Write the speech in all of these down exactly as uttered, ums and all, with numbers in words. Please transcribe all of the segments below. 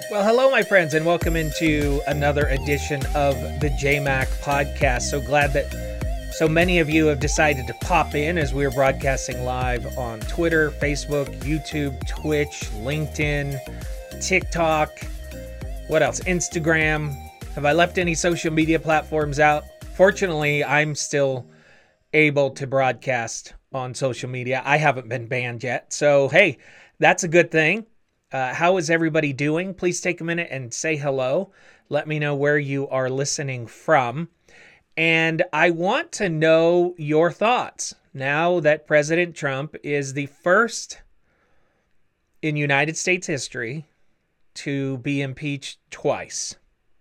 Well, hello, my friends, and welcome into another edition of the J Mac podcast. So glad that so many of you have decided to pop in as we're broadcasting live on Twitter, Facebook, YouTube, Twitch, LinkedIn, TikTok. What else? Instagram. Have I left any social media platforms out? Fortunately, I'm still able to broadcast on social media. I haven't been banned yet. So, hey, that's a good thing. Uh, how is everybody doing? Please take a minute and say hello. Let me know where you are listening from. And I want to know your thoughts now that President Trump is the first in United States history to be impeached twice.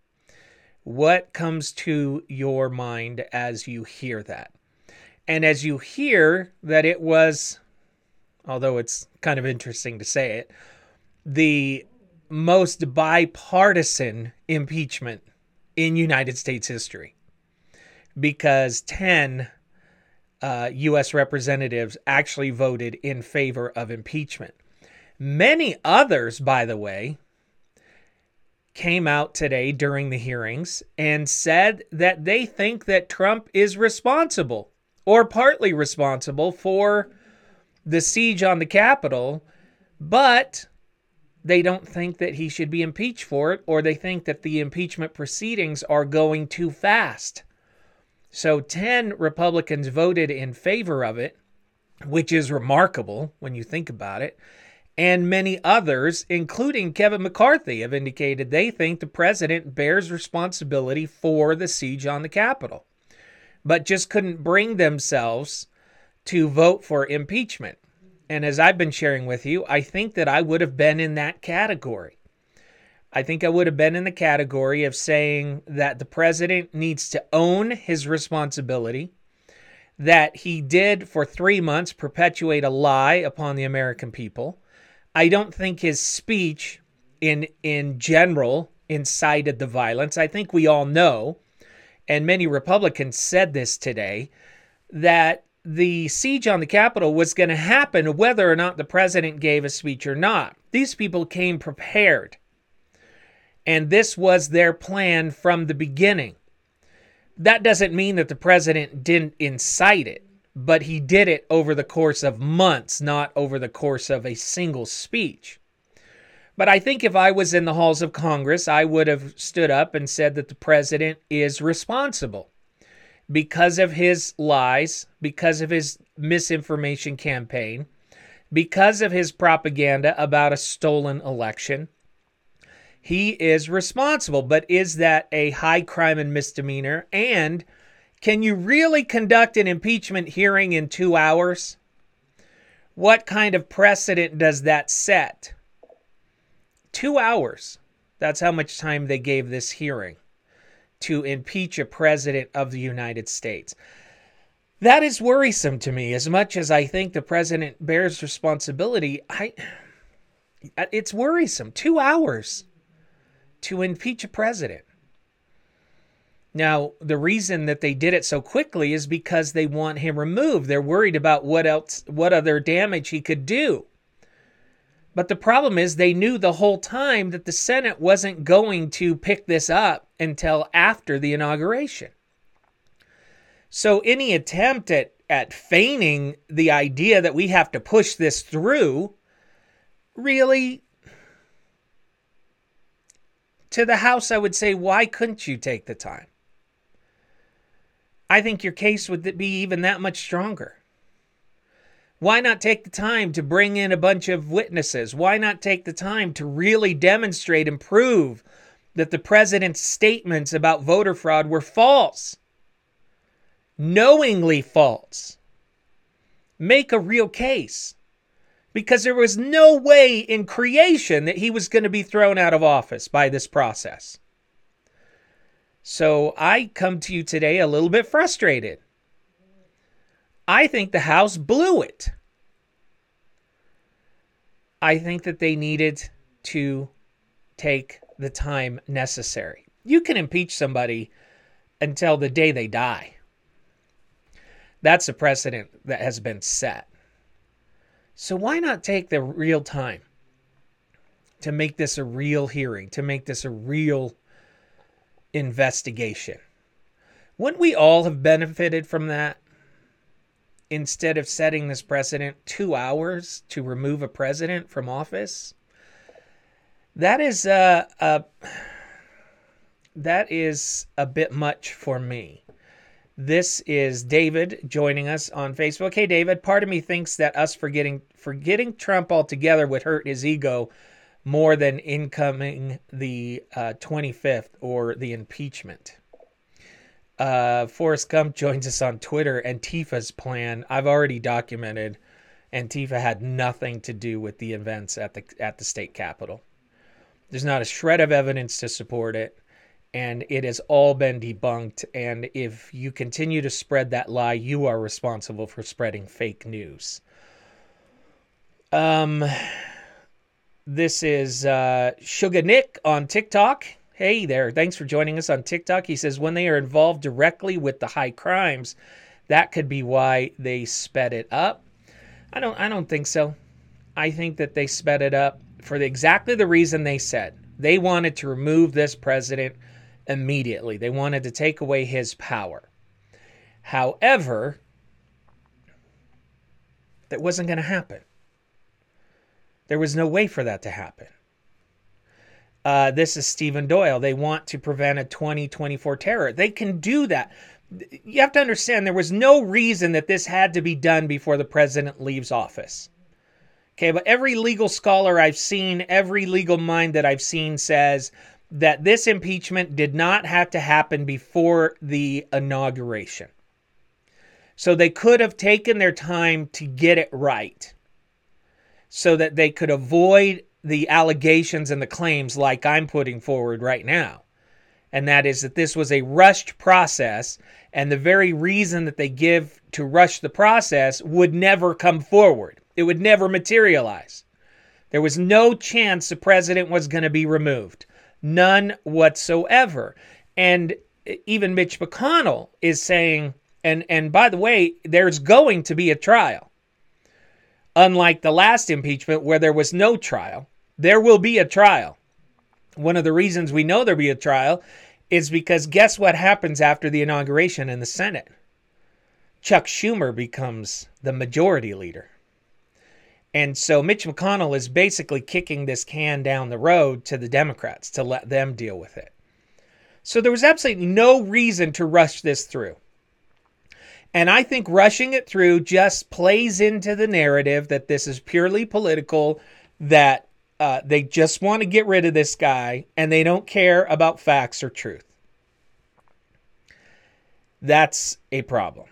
What comes to your mind as you hear that? And as you hear that it was, although it's kind of interesting to say it, the most bipartisan impeachment in United States history, because ten uh, U S representatives actually voted in favor of impeachment. Many others, by the way, came out today during the hearings and said that they think that Trump is responsible or partly responsible for the siege on the Capitol, but they don't think that he should be impeached for it, or they think that the impeachment proceedings are going too fast. So ten Republicans voted in favor of it, which is remarkable when you think about it. And many others, including Kevin McCarthy, have indicated they think the president bears responsibility for the siege on the Capitol, but just couldn't bring themselves to vote for impeachment. And as I've been sharing with you, I think that I would have been in that category. I think I would have been in the category of saying that the president needs to own his responsibility, that he did for three months perpetuate a lie upon the American people. I don't think his speech in in general incited the violence. I think we all know, and many Republicans said this today, that the siege on the Capitol was going to happen whether or not the president gave a speech or not. These people came prepared, and this was their plan from the beginning. That doesn't mean that the president didn't incite it, but he did it over the course of months, not over the course of a single speech. But I think if I was in the halls of Congress, I would have stood up and said that the president is responsible because of his lies, because of his misinformation campaign, because of his propaganda about a stolen election. He is responsible, but is that a high crime and misdemeanor? And can you really conduct an impeachment hearing in two hours? What kind of precedent does that set? Two hours. That's how much time they gave this hearing to impeach a president of the United States. That is worrisome to me. As much as I think the president bears responsibility, I it's worrisome. Two hours to impeach a president. Now, the reason that they did it so quickly is because they want him removed. They're worried about what else, what other damage he could do. But the problem is they knew the whole time that the Senate wasn't going to pick this up until after the inauguration. So any attempt at, at feigning the idea that we have to push this through, really, to the House, I would say, why couldn't you take the time? I think your case would be even that much stronger. Why not take the time to bring in a bunch of witnesses? Why not take the time to really demonstrate and prove that the president's statements about voter fraud were false? Knowingly false. Make a real case. Because there was no way in creation that he was going to be thrown out of office by this process. So I come to you today a little bit frustrated. I think the House blew it. I think that they needed to take the time necessary. You can impeach somebody until the day they die. That's a precedent that has been set. So why not take the real time? to make this a real hearing, to make this a real investigation. Wouldn't we all have benefited from that? Instead of setting this precedent, two hours to remove a president from office? That is uh, a, that is a bit much for me. This is David joining us on Facebook. Hey, David, part of me thinks that us forgetting forgetting Trump altogether would hurt his ego more than incoming the uh, twenty-fifth or the impeachment. Uh, Forrest Gump joins us on Twitter. Antifa's plan, I've already documented. Antifa had nothing to do with the events at the at the state capitol. There's not a shred of evidence to support it. And it has all been debunked. And if you continue to spread that lie, you are responsible for spreading fake news. Um, this is uh, Sugar Nick on TikTok. Hey there, thanks for joining us on TikTok. He says, when they are involved directly with the high crimes, that could be why they sped it up. I don't, I don't think so. I think that they sped it up for the, exactly the reason they said. They wanted to remove this president immediately. They wanted to take away his power. However, that wasn't going to happen. There was no way for that to happen. Uh, this is Stephen Doyle. They want to prevent a twenty twenty-four terror. They can do that. You have to understand there was no reason that this had to be done before the president leaves office. Okay, but every legal scholar I've seen, every legal mind that I've seen says that this impeachment did not have to happen before the inauguration. So they could have taken their time to get it right so that they could avoid the allegations and the claims like I'm putting forward right now. And that is that this was a rushed process, and the very reason that they give to rush the process would never come forward. It would never materialize. There was no chance the president was going to be removed. None whatsoever. And even Mitch McConnell is saying, and, and by the way, there's going to be a trial. Unlike the last impeachment where there was no trial, there will be a trial. One of the reasons we know there'll be a trial is because guess what happens after the inauguration in the Senate? Chuck Schumer becomes the majority leader. And so Mitch McConnell is basically kicking this can down the road to the Democrats to let them deal with it. So there was absolutely no reason to rush this through. And I think rushing it through just plays into the narrative that this is purely political, that uh, they just want to get rid of this guy and they don't care about facts or truth. That's a problem.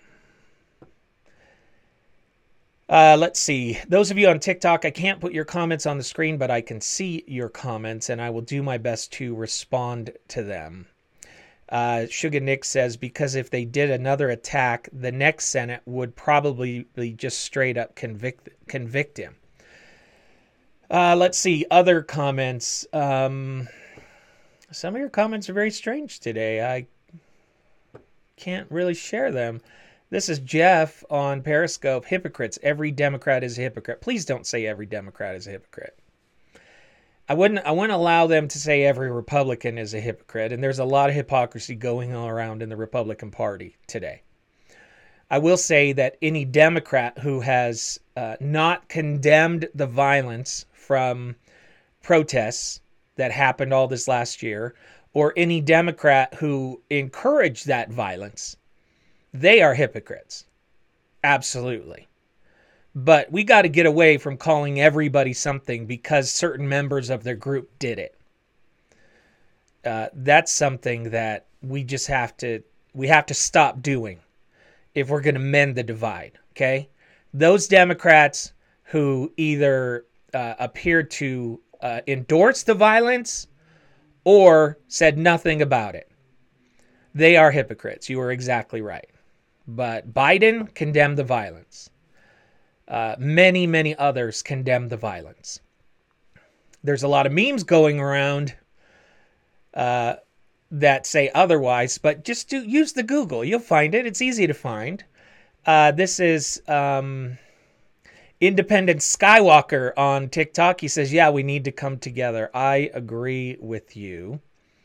Uh, let's see. Those of you on TikTok, I can't put your comments on the screen, but I can see your comments, and I will do my best to respond to them. Uh, Sugar Nick says, because if they did another attack, the next Senate would probably just straight up convict convict him. Uh, let's see. Other comments. Um, some of your comments are very strange today. I can't really share them. This is Jeff on Periscope. Hypocrites. Every Democrat is a hypocrite. Please don't say every Democrat is a hypocrite. I wouldn't I wouldn't allow them to say every Republican is a hypocrite. And there's a lot of hypocrisy going on around in the Republican Party today. I will say that any Democrat who has uh, not condemned the violence from protests that happened all this last year, or any Democrat who encouraged that violence, they are hypocrites. Absolutely. But we got to get away from calling everybody something because certain members of their group did it. Uh, that's something that we just have to, we have to stop doing if we're going to mend the divide, okay? Those Democrats who either uh, appeared to uh, endorse the violence or said nothing about it, they are hypocrites. You are exactly right. But Biden condemned the violence. Uh, many, many others condemned the violence. There's a lot of memes going around uh, that say otherwise, but just do use the Google. You'll find it. It's easy to find. Uh, this is, um, Independent Skywalker on TikTok, he says, yeah, we need to come together. I agree with you.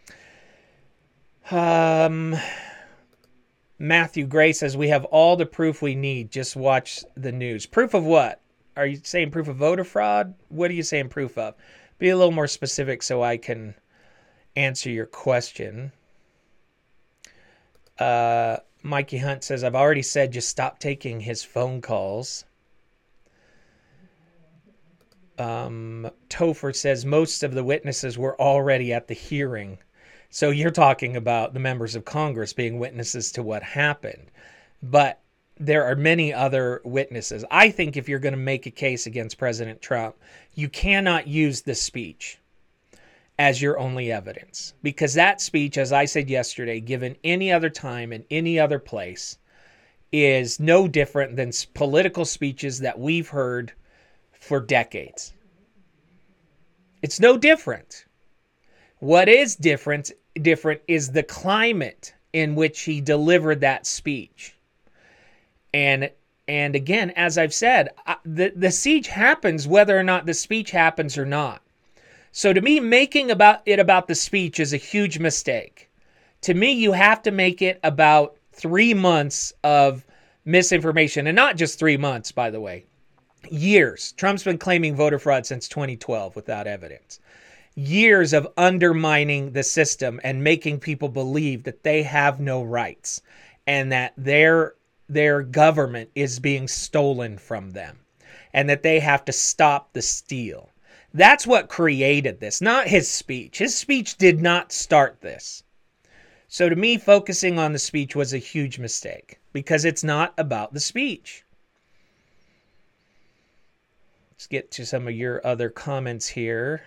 Um, Matthew Gray says, we have all the proof we need. Just watch the news. Proof of what? Are you saying proof of voter fraud? What are you saying proof of? Be a little more specific so I can answer your question. Uh, Mikey Hunt says, I've already said just stop taking his phone calls. Um, Topher says most of the witnesses were already at the hearing. So you're talking about the members of Congress being witnesses to what happened. But there are many other witnesses. I think if you're going to make a case against President Trump, you cannot use the speech as your only evidence. Because that speech, as I said yesterday, given any other time and any other place, is no different than political speeches that we've heard for decades. It's no different. What is different, different is the climate in which he delivered that speech. And and again, as I've said, the, the siege happens whether or not the speech happens or not. So to me, making about it about the speech is a huge mistake. To me, you have to make it about three months of misinformation. And not just three months, by the way. Years. Trump's been claiming voter fraud since twenty twelve without evidence. Years of undermining the system and making people believe that they have no rights and that their their government is being stolen from them and that they have to stop the steal. That's what created this, not his speech. His speech did not start this. So to me, focusing on the speech was a huge mistake because it's not about the speech. Let's get to some of your other comments here.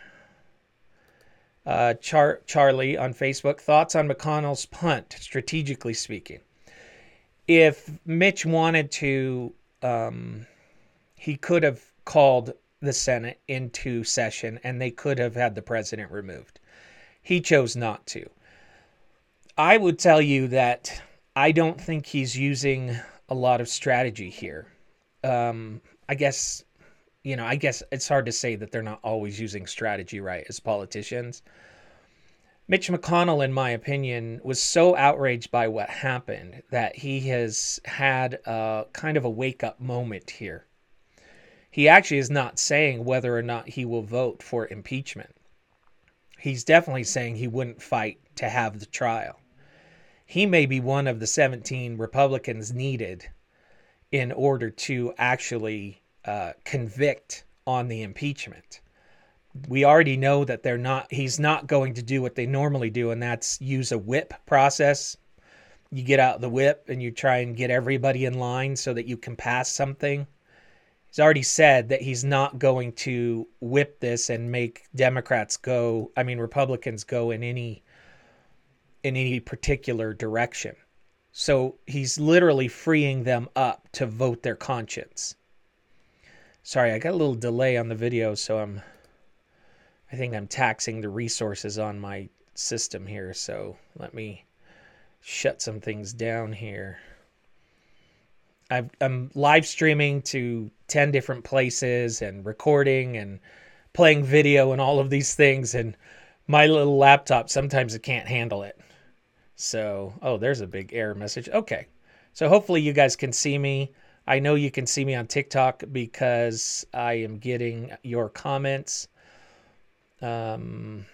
Uh, Char- Charlie on Facebook, thoughts on McConnell's punt, strategically speaking. If Mitch wanted to, um, he could have called the Senate into session and they could have had the president removed. He chose not to. I would tell you that I don't think he's using a lot of strategy here. Um, I guess... You know, I guess it's hard to say that they're not always using strategy, right, as politicians. Mitch McConnell, in my opinion, was so outraged by what happened that he has had a kind of a wake-up moment here. He actually is not saying whether or not he will vote for impeachment. He's definitely saying he wouldn't fight to have the trial. He may be one of the seventeen Republicans needed in order to actually Uh, convict on the impeachment. We already know that they're not, he's not going to do what they normally do, and that's use a whip process. You get out the whip and you try and get everybody in line so that you can pass something. He's already said that he's not going to whip this and make Democrats go, I mean, Republicans go in any, in any particular direction. So he's literally freeing them up to vote their conscience. Sorry, I got a little delay on the video, so I'm, I think I'm taxing the resources on my system here. So let me shut some things down here. I've, I'm live streaming to ten different places and recording and playing video and all of these things. And my little laptop, sometimes it can't handle it. So, oh, there's a big error message. Okay. So hopefully you guys can see me. I know you can see me on TikTok because I am getting your comments. Um,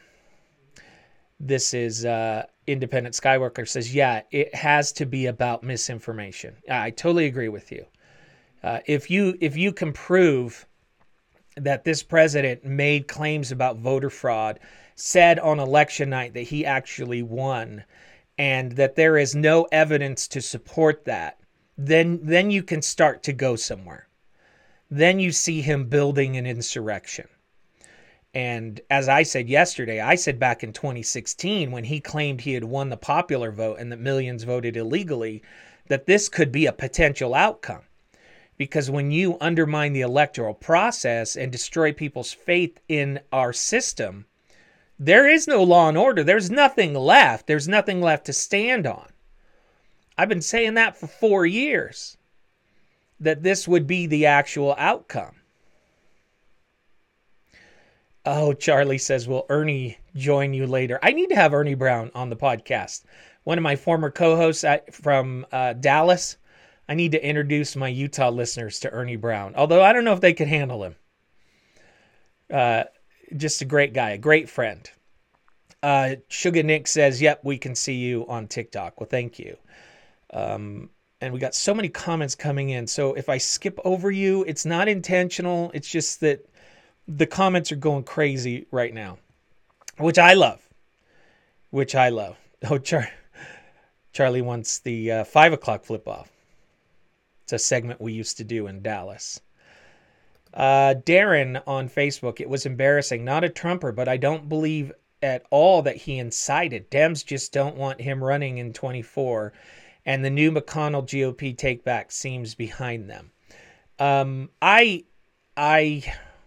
this is uh, Independent Skywalker says, yeah, it has to be about misinformation. I totally agree with you. Uh, if you if you can prove that this president made claims about voter fraud, said on election night that he actually won, and that there is no evidence to support that, then then you can start to go somewhere. Then you see him building an insurrection. And as I said yesterday, I said back in twenty sixteen when he claimed he had won the popular vote and that millions voted illegally, that this could be a potential outcome. Because when you undermine the electoral process and destroy people's faith in our system, there is no law and order. There's nothing left. There's nothing left to stand on. I've been saying that for four years, that this would be the actual outcome. Oh, Charlie says, will Ernie join you later? I need to have Ernie Brown on the podcast. One of my former co-hosts at, from uh, Dallas. I need to introduce my Utah listeners to Ernie Brown. Although I don't know if they could handle him. Uh, just a great guy, a great friend. Uh, Sugar Nick says, yep, we can see you on TikTok. Well, thank you. Um, and we got so many comments coming in. So if I skip over you, it's not intentional. It's just that the comments are going crazy right now, which I love, which I love. Oh, Char- Charlie wants the uh, five o'clock flip off. It's a segment we used to do in Dallas. Uh, Darren on Facebook, it was embarrassing. Not a Trumper, but I don't believe at all that he incited. Dems just don't want him running in twenty-four, and the new McConnell G O P takeback seems behind them. Um, I, I,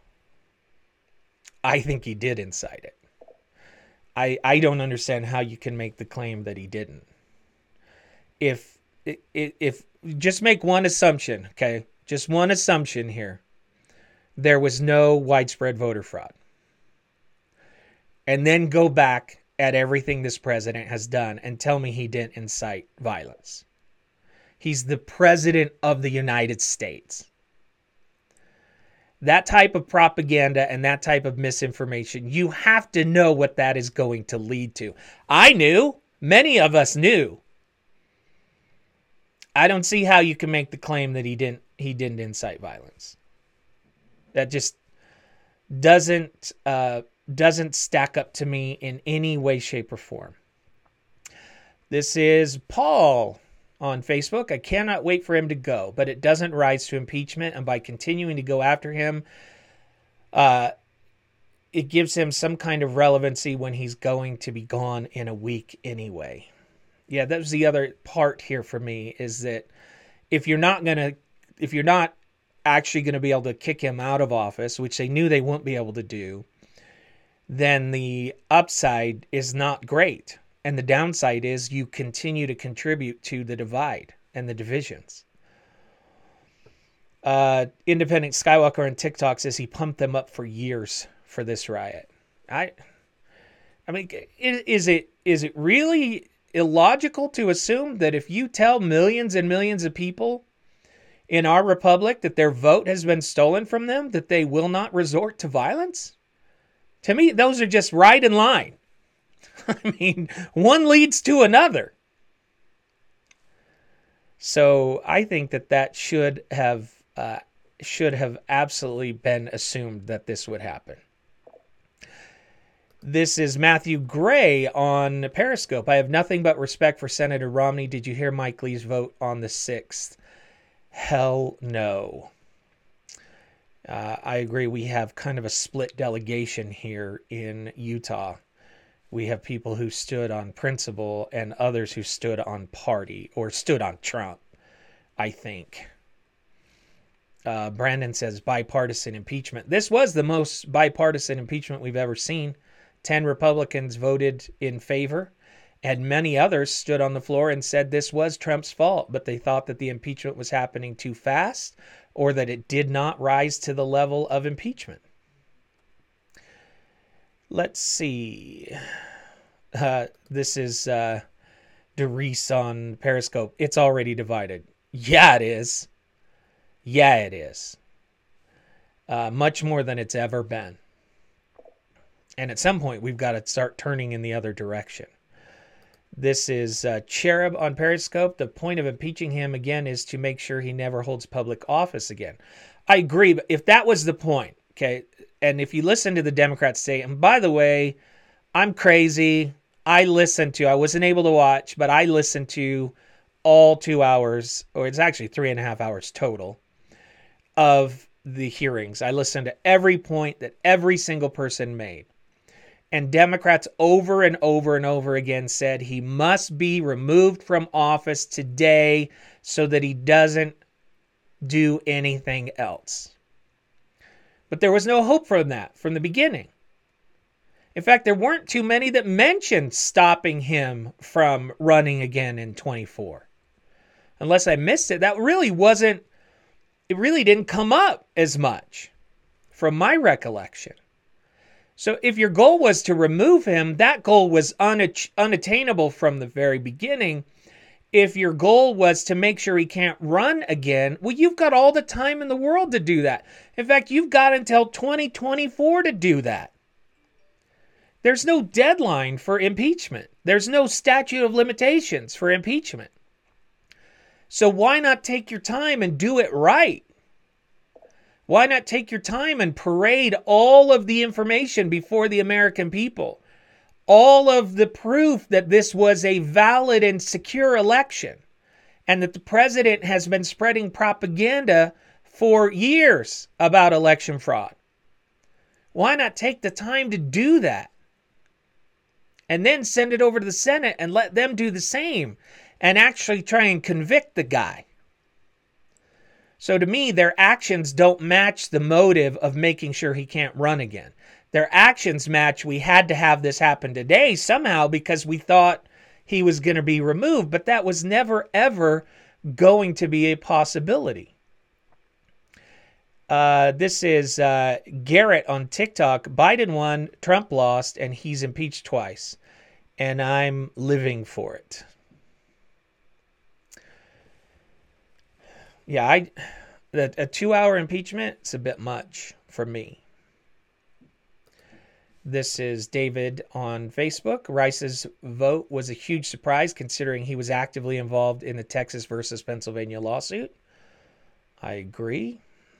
I think he did incite it. I, I don't understand how you can make the claim that he didn't. If, if, if just make one assumption, okay, just one assumption here. There was no widespread voter fraud. And then go back at everything this president has done and tell me he didn't incite violence. He's the president of the United States. That type of propaganda and that type of misinformation, you have to know what that is going to lead to. I knew. Many of us knew. I don't see how you can make the claim that he didn't he didn't incite violence. That just doesn't uh, doesn't stack up to me in any way, shape, or form. This is Paul on Facebook. I cannot wait for him to go, but it doesn't rise to impeachment. And by continuing to go after him, uh, it gives him some kind of relevancy when he's going to be gone in a week anyway. Yeah, that was the other part here for me, is that if you're not going to, if you're not actually going to be able to kick him out of office, which they knew they wouldn't be able to do, then the upside is not great. And the downside is you continue to contribute to the divide and the divisions. Uh, Independent Skywalker on TikTok says he pumped them up for years for this riot. I, I mean, is, is it is it really illogical to assume that if you tell millions and millions of people in our republic that their vote has been stolen from them, that they will not resort to violence? To me, those are just right in line. I mean, one leads to another. So I think that that should have uh, should have absolutely been assumed that this would happen. This is Matthew Gray on Periscope. I have nothing but respect for Senator Romney. Did you hear Mike Lee's vote on the sixth? Hell no. Uh, I agree. We have kind of a split delegation here in Utah. We have people who stood on principle and others who stood on party or stood on Trump, I think. Uh, Brandon says bipartisan impeachment. This was the most bipartisan impeachment we've ever seen. Ten Republicans voted in favor, and many others stood on the floor and said this was Trump's fault, but they thought that the impeachment was happening too fast or that it did not rise to the level of impeachment. Let's see. Uh, this is uh, Derice on Periscope. It's already divided. Yeah, it is. Yeah, it is. Uh, much more than it's ever been. And at some point, we've got to start turning in the other direction. This is uh, Cherub on Periscope. The point of impeaching him again is to make sure he never holds public office again. I agree, but if that was the point, okay, and if you listen to the Democrats say, and by the way, I'm crazy. I listened to, I wasn't able to watch, but I listened to all two hours, or it's actually three and a half hours total, of the hearings. I listened to every point that every single person made. And Democrats over and over and over again said he must be removed from office today so that he doesn't do anything else. But there was no hope from that from the beginning. In fact, there weren't too many that mentioned stopping him from running again in twenty-four. Unless I missed it, that really wasn't, it really didn't come up as much from my recollection. So if your goal was to remove him, that goal was unach- unattainable from the very beginning. If your goal was to make sure he can't run again, well, you've got all the time in the world to do that. In fact, you've got until twenty twenty-four to do that. There's no deadline for impeachment. There's no statute of limitations for impeachment. So why not take your time and do it right? Why not take your time and parade all of the information before the American people? All of the proof that this was a valid and secure election, and that the president has been spreading propaganda for years about election fraud. Why not take the time to do that? And then send it over to the Senate and let them do the same and actually try and convict the guy. So to me, their actions don't match the motive of making sure he can't run again. Their actions match, we had to have this happen today somehow because we thought he was going to be removed, but that was never, ever going to be a possibility. Uh, this is uh, Garrett on TikTok. Biden won, Trump lost, and he's impeached twice. And I'm living for it. Yeah, I a, a two-hour impeachment is a bit much for me. This is David on Facebook. Rice's vote was a huge surprise considering he was actively involved in the Texas versus Pennsylvania lawsuit. I agree.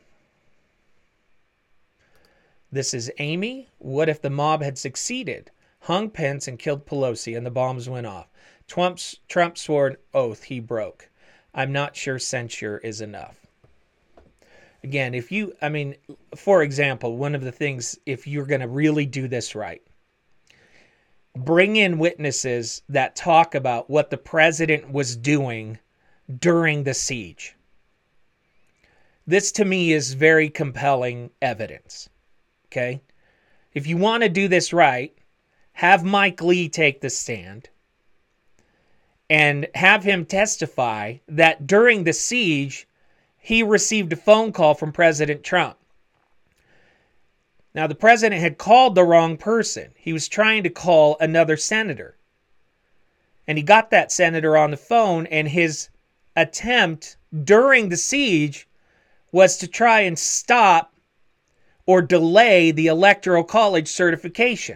This is Amy. What if the mob had succeeded? Hung Pence and killed Pelosi and the bombs went off. Trump's, Trump swore an oath he broke. I'm not sure censure is enough. Again, if you, I mean, for example, one of the things, if you're going to really do this right, bring in witnesses that talk about what the president was doing during the siege. This to me is very compelling evidence. Okay? If you want to do this right, have Mike Lee take the stand and have him testify that during the siege, he received a phone call from President Trump. Now, the president had called the wrong person. He was trying to call another senator. And he got that senator on the phone, and his attempt during the siege was to try and stop or delay the Electoral College certification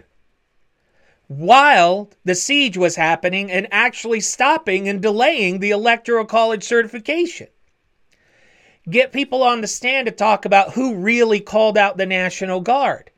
while the siege was happening and actually stopping and delaying the Electoral College certification. Get people on the stand to talk about who really called out the National Guard.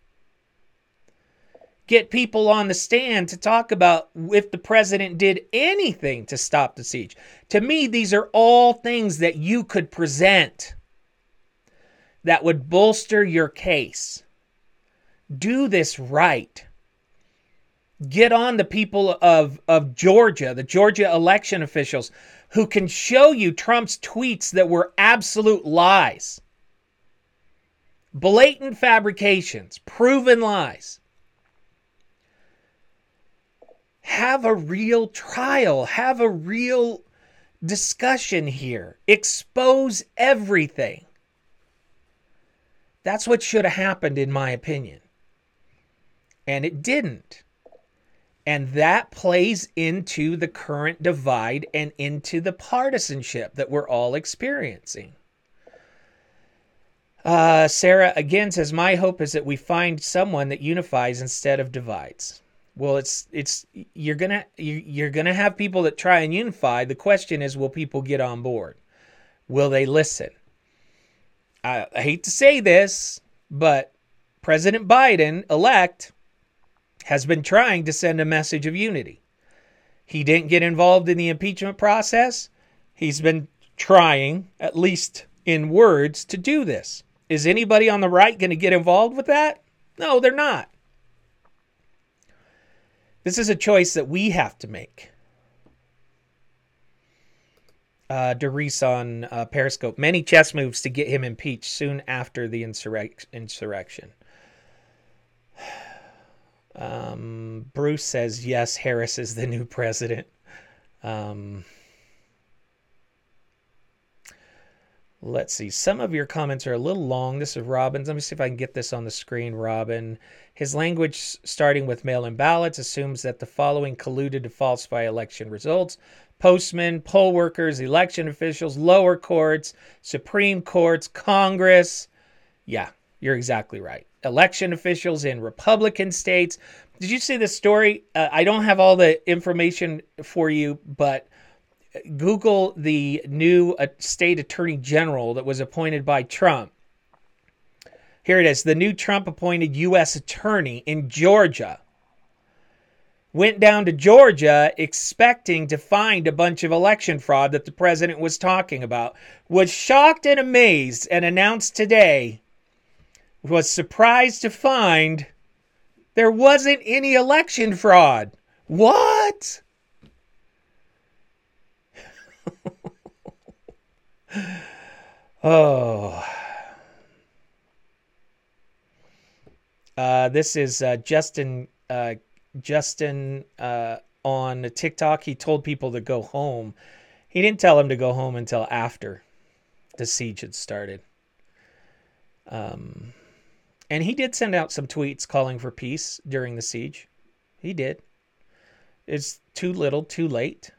Get people on the stand to talk about if the president did anything to stop the siege. To me, these are all things that you could present that would bolster your case. Do this right. Get on the people of, of Georgia, the Georgia election officials, who can show you Trump's tweets that were absolute lies. Blatant fabrications, proven lies. Have a real trial. Have a real discussion here. Expose everything. That's what should have happened, in my opinion. And it didn't. And that plays into the current divide and into the partisanship that we're all experiencing. Uh, Sarah again says, my hope is that we find someone that unifies instead of divides. Well, it's it's you're gonna you're gonna have people that try and unify. The question is, will people get on board? Will they listen? I, I hate to say this, but President Biden, elect, has been trying to send a message of unity. He didn't get involved in the impeachment process. He's been trying, at least in words, to do this. Is anybody on the right going to get involved with that? No, they're not. This is a choice that we have to make. Uh, Doris on uh, Periscope. Many chess moves to get him impeached soon after the insurrec- insurrection. Um, Bruce says, yes, Harris is the new president. Um, Let's see. Some of your comments are a little long. This is Robin. Let me see if I can get this on the screen, Robin. His language, starting with mail-in ballots, assumes that the following colluded to falsify election results: postmen, poll workers, election officials, lower courts, Supreme Courts, Congress. Yeah, you're exactly right. Election officials in Republican states. Did you see this story? Uh, I don't have all the information for you, but Google the new uh, state attorney general that was appointed by Trump. Here it is. The new Trump-appointed U S attorney in Georgia went down to Georgia expecting to find a bunch of election fraud that the president was talking about, was shocked and amazed, and announced today, was surprised to find there wasn't any election fraud. What? Oh. Uh, this is uh, Justin uh, Justin uh, on TikTok. He told people to go home. He didn't tell them to go home until after the siege had started. Um, and he did send out some tweets calling for peace during the siege. He did. It's too little, too late.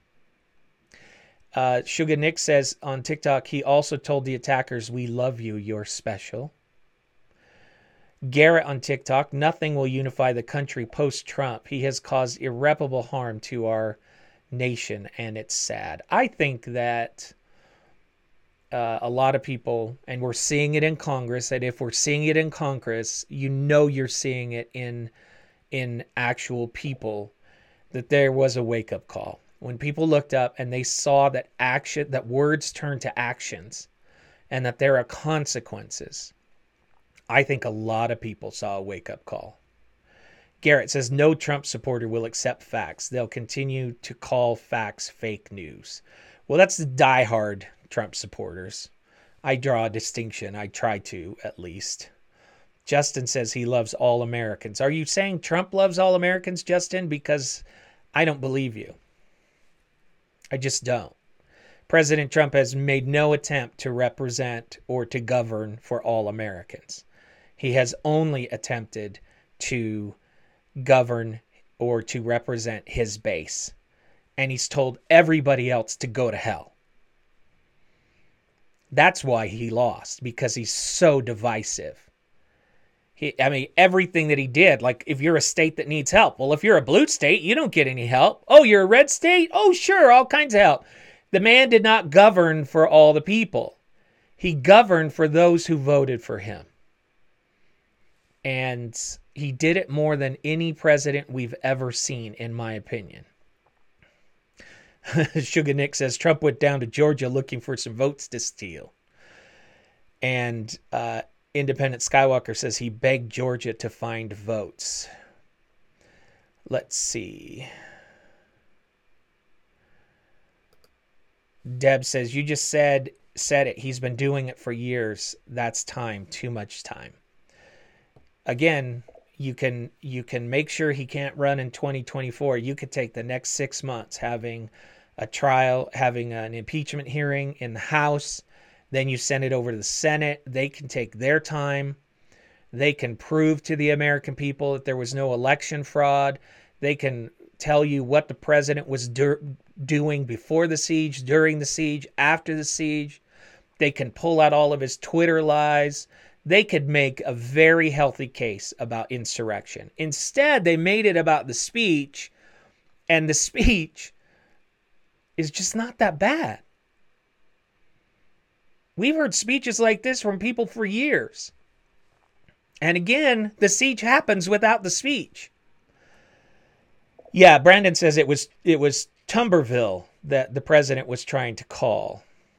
Uh, Sugar Nick says on TikTok, he also told the attackers, "We love you, you're special." Garrett on TikTok, nothing will unify the country post-Trump. He has caused irreparable harm to our nation, and it's sad. I think that uh, a lot of people, and we're seeing it in Congress, that if we're seeing it in Congress, you know you're seeing it in in actual people, that there was a wake-up call. When people looked up and they saw that action, that words turn to actions, and that there are consequences, I think a lot of people saw a wake-up call. Garrett says, no Trump supporter will accept facts. They'll continue to call facts fake news. Well, that's the diehard Trump supporters. I draw a distinction. I try to, at least. Justin says he loves all Americans. Are you saying Trump loves all Americans, Justin? Because I don't believe you. I just don't. President Trump has made no attempt to represent or to govern for all Americans. He has only attempted to govern or to represent his base. And he's told everybody else to go to hell. That's why he lost, because he's so divisive. He, I mean, everything that he did, like if you're a state that needs help, well, if you're a blue state, you don't get any help. Oh, you're a red state? Oh, sure, all kinds of help. The man did not govern for all the people. He governed for those who voted for him. And he did it more than any president we've ever seen, in my opinion. Sugar Nick says Trump went down to Georgia looking for some votes to steal. And uh, Independent Skywalker says he begged Georgia to find votes. Let's see. Deb says, you just said said it. He's been doing it for years. That's time. Too much time. Again, you can you can make sure he can't run in twenty twenty-four. You could take the next six months having a trial, having an impeachment hearing in the House. Then you send it over to the Senate. They can take their time. They can prove to the American people that there was no election fraud. They can tell you what the president was dur- doing before the siege, during the siege, after the siege. They can pull out all of his Twitter lies. They could make a very healthy case about insurrection. Instead, they made it about the speech, and the speech is just not that bad. We've heard speeches like this from people for years. And again, the siege happens without the speech. Yeah, Brandon says it was it was Tumberville that the president was trying to call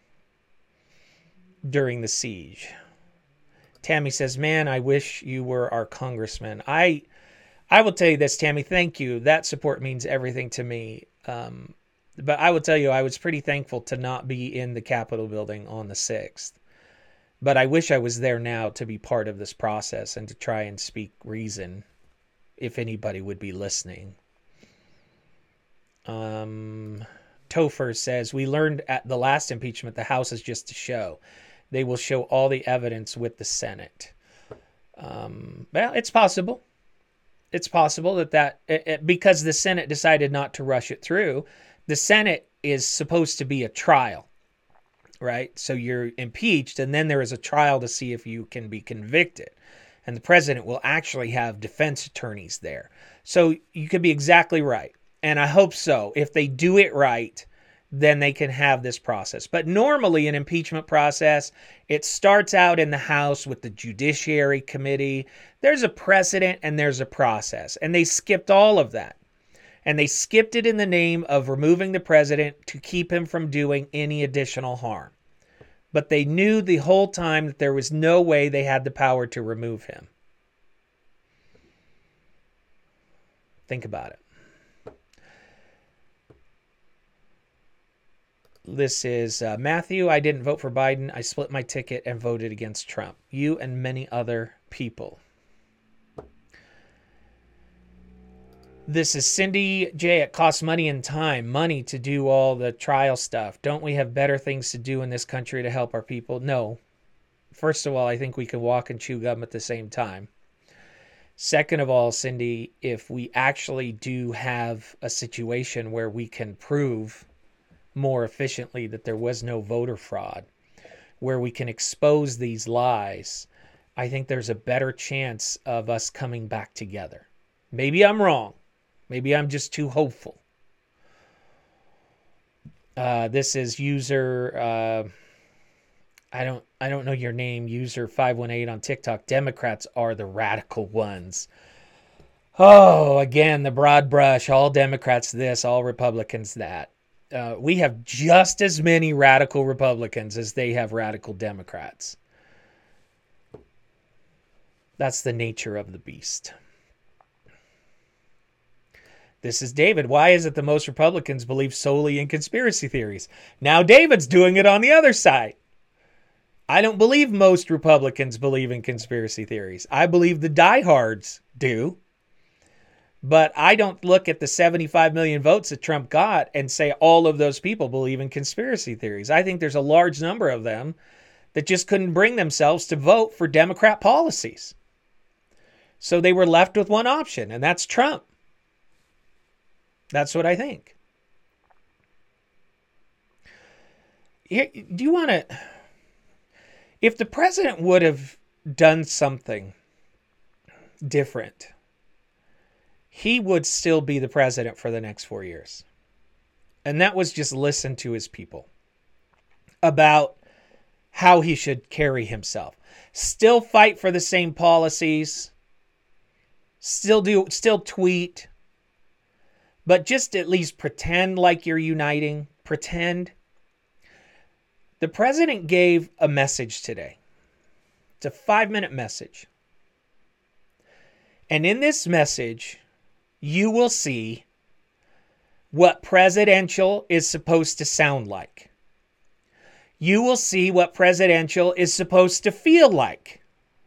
during the siege. Tammy says, man, I wish you were our congressman. I I will tell you this, Tammy, thank you. That support means everything to me. Um, but I will tell you, I was pretty thankful to not be in the Capitol building on the sixth. But I wish I was there now to be part of this process and to try and speak reason, if anybody would be listening. Um, Topher says, we learned at the last impeachment the House is just a show. They will show all the evidence with the Senate. Um, well, it's possible. It's possible that that, it, it, because the Senate decided not to rush it through, the Senate is supposed to be a trial, right? So you're impeached, and then there is a trial to see if you can be convicted. And the president will actually have defense attorneys there. So you could be exactly right. And I hope so. If they do it right, then they can have this process. But normally an impeachment process, it starts out in the House with the Judiciary Committee. There's a precedent and there's a process. And they skipped all of that. And they skipped it in the name of removing the president to keep him from doing any additional harm. But they knew the whole time that there was no way they had the power to remove him. Think about it. This is uh, Matthew. I didn't vote for Biden. I split my ticket and voted against Trump. You and many other people. This is Cindy J. It costs money and time. Money to do all the trial stuff. Don't we have better things to do in this country to help our people? No. First of all, I think we can walk and chew gum at the same time. Second of all, Cindy, if we actually do have a situation where we can prove more efficiently that there was no voter fraud, where we can expose these lies, I think there's a better chance of us coming back together. Maybe I'm wrong. Maybe I'm just too hopeful. Uh, this is user, uh, I don't I don't know your name, user five one eight on TikTok. Democrats are the radical ones. Oh, again, the broad brush. All Democrats this, all Republicans that. Uh, we have just as many radical Republicans as they have radical Democrats. That's the nature of the beast. This is David. Why is it that most Republicans believe solely in conspiracy theories? Now David's doing it on the other side. I don't believe most Republicans believe in conspiracy theories. I believe the diehards do. But I don't look at the seventy-five million votes that Trump got and say all of those people believe in conspiracy theories. I think there's a large number of them that just couldn't bring themselves to vote for Democrat policies. So they were left with one option, and that's Trump. That's what I think. Here, do you want to... If the president would have done something different, he would still be the president for the next four years. And that was just listen to his people about how he should carry himself. Still fight for the same policies. Still do, still tweet. But just at least pretend like you're uniting. Pretend. The president gave a message today. It's a five-minute message. And in this message, you will see what presidential is supposed to sound like. You will see what presidential is supposed to feel like.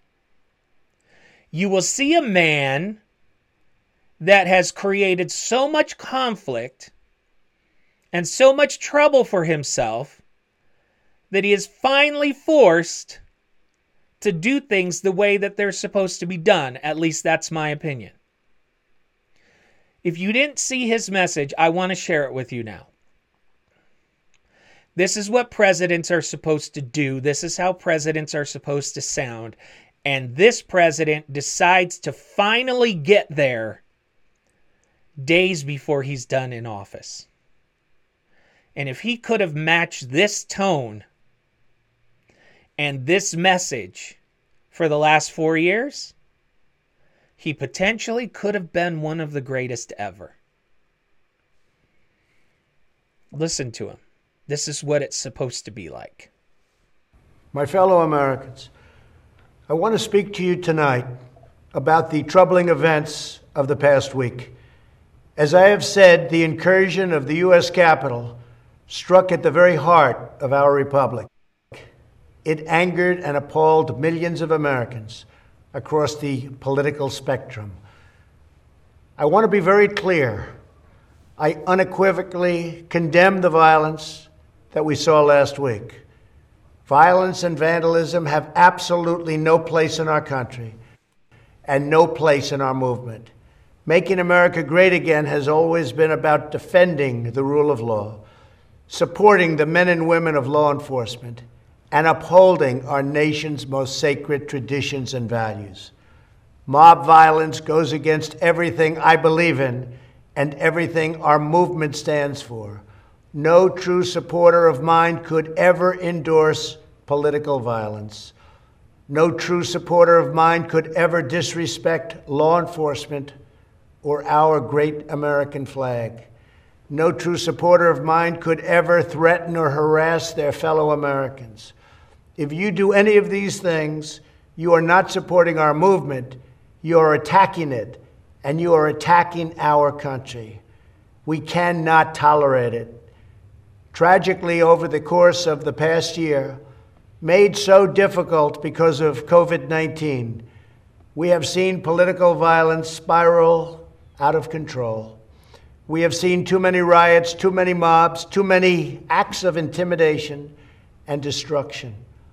You will see a man that has created so much conflict and so much trouble for himself that he is finally forced to do things the way that they're supposed to be done. At least that's my opinion. If you didn't see his message, I want to share it with you now. This is what presidents are supposed to do. This is how presidents are supposed to sound. And this president decides to finally get there days before he's done in office. And if he could have matched this tone and this message for the last four years, he potentially could have been one of the greatest ever. Listen to him. This is what it's supposed to be like. My fellow Americans, I want to speak to you tonight about the troubling events of the past week. As I have said, the incursion of the U S Capitol struck at the very heart of our republic. It angered and appalled millions of Americans across the political spectrum. I want to be very clear. I unequivocally condemn the violence that we saw last week. Violence and vandalism have absolutely no place in our country and no place in our movement. Making America great again has always been about defending the rule of law, supporting the men and women of law enforcement, and upholding our nation's most sacred traditions and values. Mob violence goes against everything I believe in and everything our movement stands for. No true supporter of mine could ever endorse political violence. No true supporter of mine could ever disrespect law enforcement or our great American flag. No true supporter of mine could ever threaten or harass their fellow Americans. If you do any of these things, you are not supporting our movement, you are attacking it, and you are attacking our country. We cannot tolerate it. Tragically, over the course of the past year, made so difficult because of COVID nineteen, we have seen political violence spiral out of control. We have seen too many riots, too many mobs, too many acts of intimidation and destruction.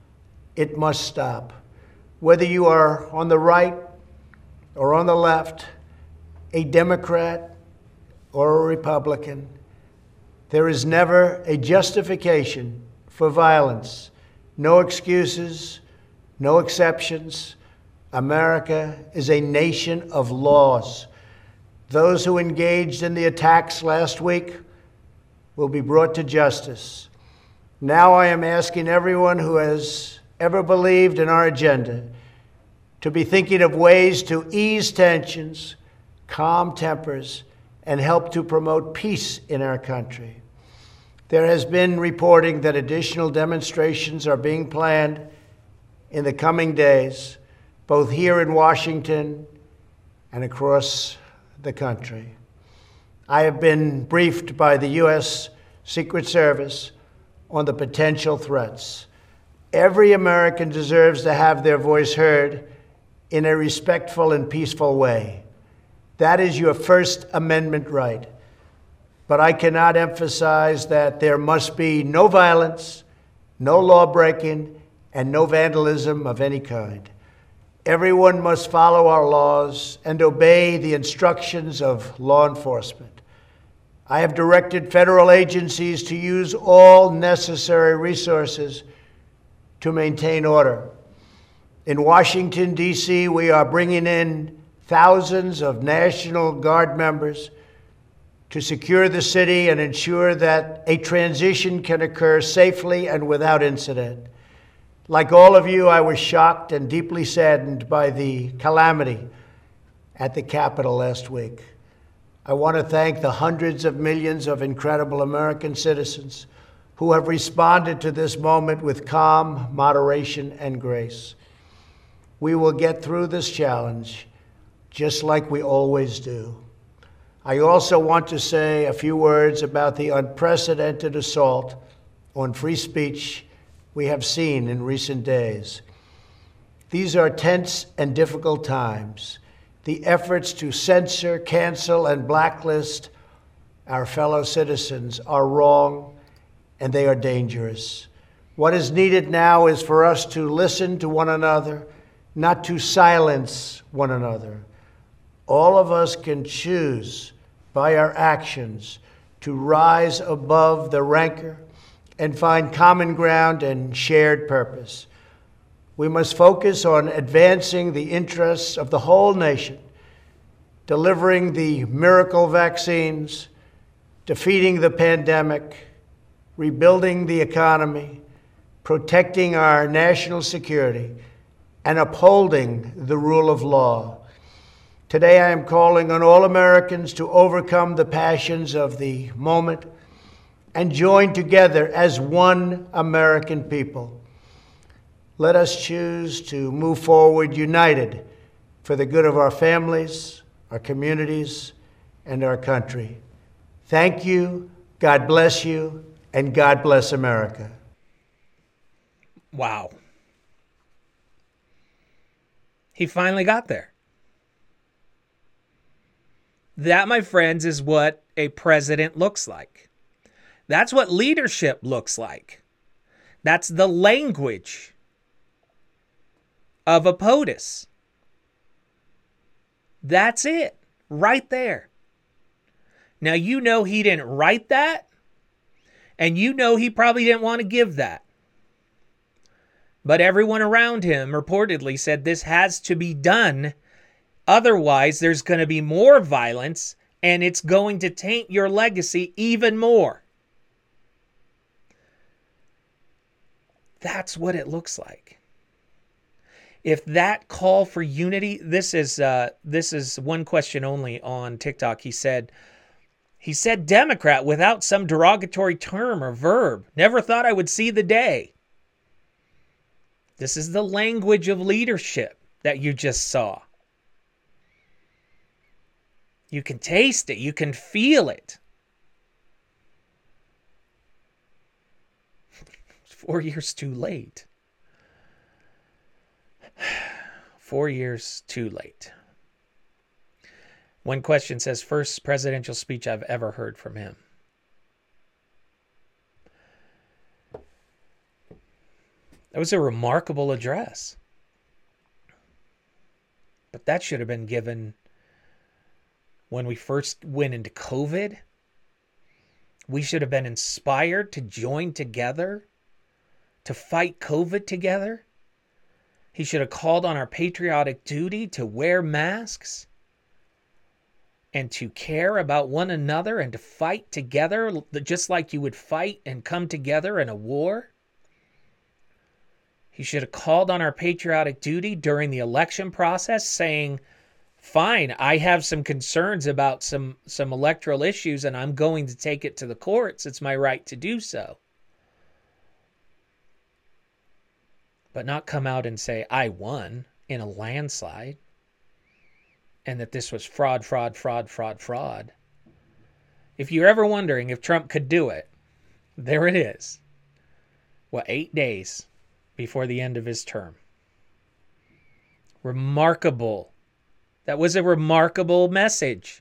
It must stop. Whether you are on the right or on the left, a Democrat or a Republican, there is never a justification for violence. No excuses, no exceptions. America is a nation of laws. Those who engaged in the attacks last week will be brought to justice. Now I am asking everyone who has ever believed in our agenda to be thinking of ways to ease tensions, calm tempers, and help to promote peace in our country. There has been reporting that additional demonstrations are being planned in the coming days, both here in Washington and across the country. I have been briefed by the U S Secret Service on the potential threats. Every American deserves to have their voice heard in a respectful and peaceful way. That is your First Amendment right. But I cannot emphasize that there must be no violence, no law breaking, and no vandalism of any kind. Everyone must follow our laws and obey the instructions of law enforcement. I have directed federal agencies to use all necessary resources to maintain order. In Washington, D C, we are bringing in thousands of National Guard members to secure the city and ensure that a transition can occur safely and without incident. Like all of you, I was shocked and deeply saddened by the calamity at the Capitol last week. I want to thank the hundreds of millions of incredible American citizens who have responded to this moment with calm, moderation, and grace. We will get through this challenge just like we always do. I also want to say a few words about the unprecedented assault on free speech we have seen in recent days. These are tense and difficult times. The efforts to censor, cancel, and blacklist our fellow citizens are wrong, and they are dangerous. What is needed now is for us to listen to one another, not to silence one another. All of us can choose by our actions to rise above the rancor and find common ground and shared purpose. We must focus on advancing the interests of the whole nation, delivering the miracle vaccines, defeating the pandemic, rebuilding the economy, protecting our national security, and upholding the rule of law. Today I am calling on all Americans to overcome the passions of the moment and join together as one American people. Let us choose to move forward united for the good of our families, our communities, and our country. Thank you, God bless you, and God bless America. Wow. He finally got there. That, my friends, is what a president looks like. That's what leadership looks like. That's the language of a POTUS. That's it, right there. Now, you know he didn't write that, and you know he probably didn't want to give that. But everyone around him reportedly said this has to be done. Otherwise, there's going to be more violence, and it's going to taint your legacy even more. That's what it looks like. If that call for unity, this is uh, this is one question only on TikTok. He said, he said Democrat without some derogatory term or verb. Never thought I would see the day. This is the language of leadership that you just saw. You can taste it. You can feel it. Four years too late. Four years too late. One question says, first presidential speech I've ever heard from him. That was a remarkable address. But that should have been given when we first went into COVID. We should have been inspired to join together, to fight COVID together. He should have called on our patriotic duty to wear masks and to care about one another and to fight together just like you would fight and come together in a war. He should have called on our patriotic duty during the election process saying, fine, I have some concerns about some, some electoral issues and I'm going to take it to the courts. It's my right to do so. But not come out and say, I won in a landslide and that this was fraud, fraud, fraud, fraud, fraud. If you're ever wondering if Trump could do it, there it is. What, eight days before the end of his term. Remarkable. That was a remarkable message.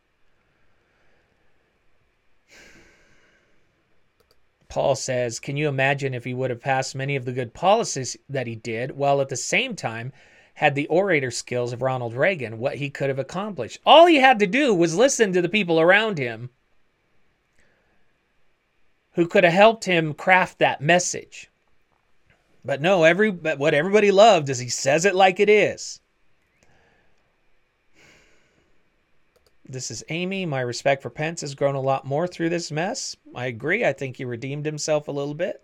Paul says, can you imagine if he would have passed many of the good policies that he did, while at the same time had the orator skills of Ronald Reagan, what he could have accomplished? All he had to do was listen to the people around him who could have helped him craft that message. But no, every but what everybody loved is he says it like it is. This is Amy. My respect for Pence has grown a lot more through this mess. I agree. I think he redeemed himself a little bit.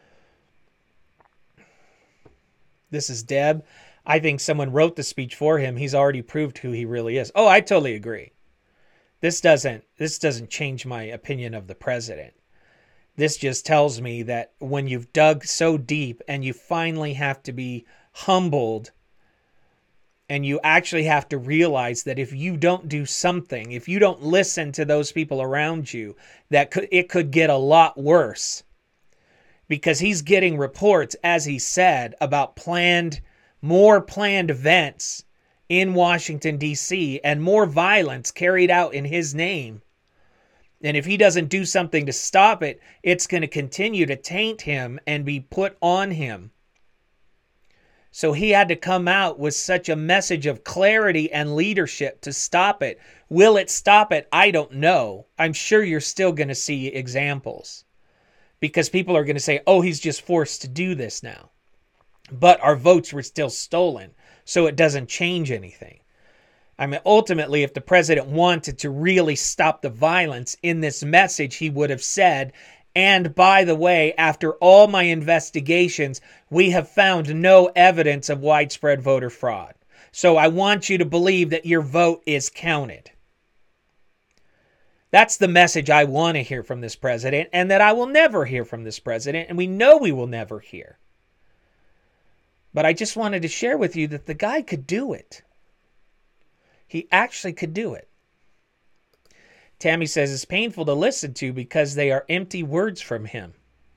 This is Deb. I think someone wrote the speech for him. He's already proved who he really is. Oh, I totally agree. This doesn't this doesn't change my opinion of the president. This just tells me that when you've dug so deep and you finally have to be humbled and you actually have to realize that if you don't do something, if you don't listen to those people around you, that could, it could get a lot worse. Because he's getting reports, as he said, about planned, more planned events in Washington, D C, and more violence carried out in his name. And if he doesn't do something to stop it, it's going to continue to taint him and be put on him. So he had to come out with such a message of clarity and leadership to stop it. Will it stop it? I don't know. I'm sure you're still going to see examples because people are going to say, oh, he's just forced to do this now. But our votes were still stolen, so it doesn't change anything. I mean, ultimately, if the president wanted to really stop the violence in this message, he would have said, and by the way, after all my investigations, we have found no evidence of widespread voter fraud. So I want you to believe that your vote is counted. That's the message I want to hear from this president, and that I will never hear from this president, and we know we will never hear. But I just wanted to share with you that the guy could do it. He actually could do it. Tammy says it's painful to listen to because they are empty words from him.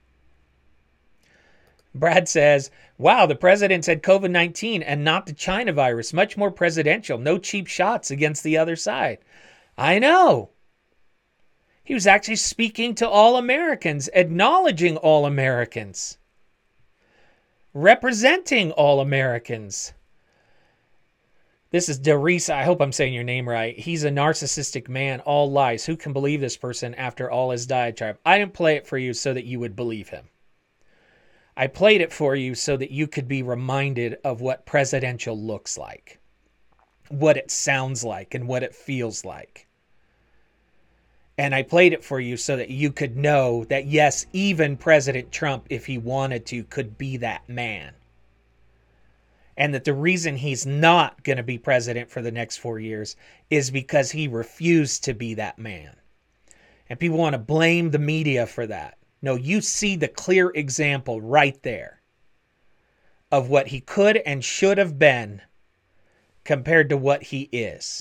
Brad says, wow, the president said COVID nineteen and not the China virus. Much more presidential. No cheap shots against the other side. I know. He was actually speaking to all Americans, acknowledging all Americans, representing all Americans. This is Darius. I hope I'm saying your name right. He's a narcissistic man. All lies. Who can believe this person after all his diatribe? I didn't play it for you so that you would believe him. I played it for you so that you could be reminded of what presidential looks like, what it sounds like, and what it feels like. And I played it for you so that you could know that, yes, even President Trump, if he wanted to, could be that man. And that the reason he's not going to be president for the next four years is because he refused to be that man. And people want to blame the media for that. No, you see the clear example right there of what he could and should have been compared to what he is.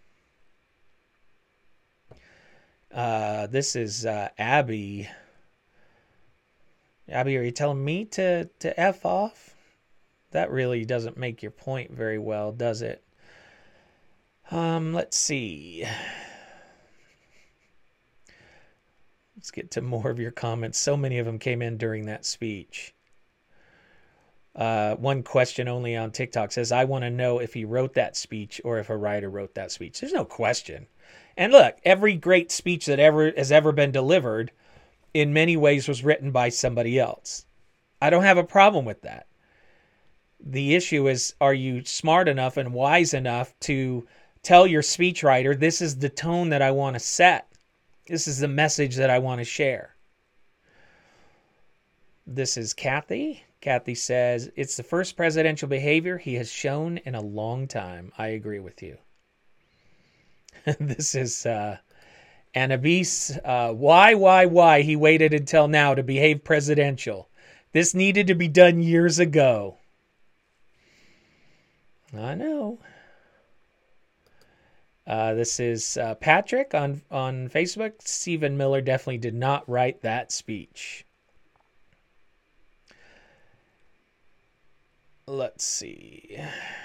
Uh, this is uh, Abby. Abby, are you telling me to, to F off? That really doesn't make your point very well, does it? Um, let's see. Let's get to more of your comments. So many of them came in during that speech. Uh, one question only on TikTok says, I want to know if he wrote that speech or if a writer wrote that speech. There's no question. And look, every great speech that ever has ever been delivered in many ways was written by somebody else. I don't have a problem with that. The issue is, are you smart enough and wise enough to tell your speechwriter, this is the tone that I want to set. This is the message that I want to share. This is Kathy. Kathy says, it's the first presidential behavior he has shown in a long time. I agree with you. This is uh, Annabise. Uh, why, why, why he waited until now to behave presidential? This needed to be done years ago. I know. Uh, this is uh, Patrick on, on Facebook. Stephen Miller definitely did not write that speech. Let's see.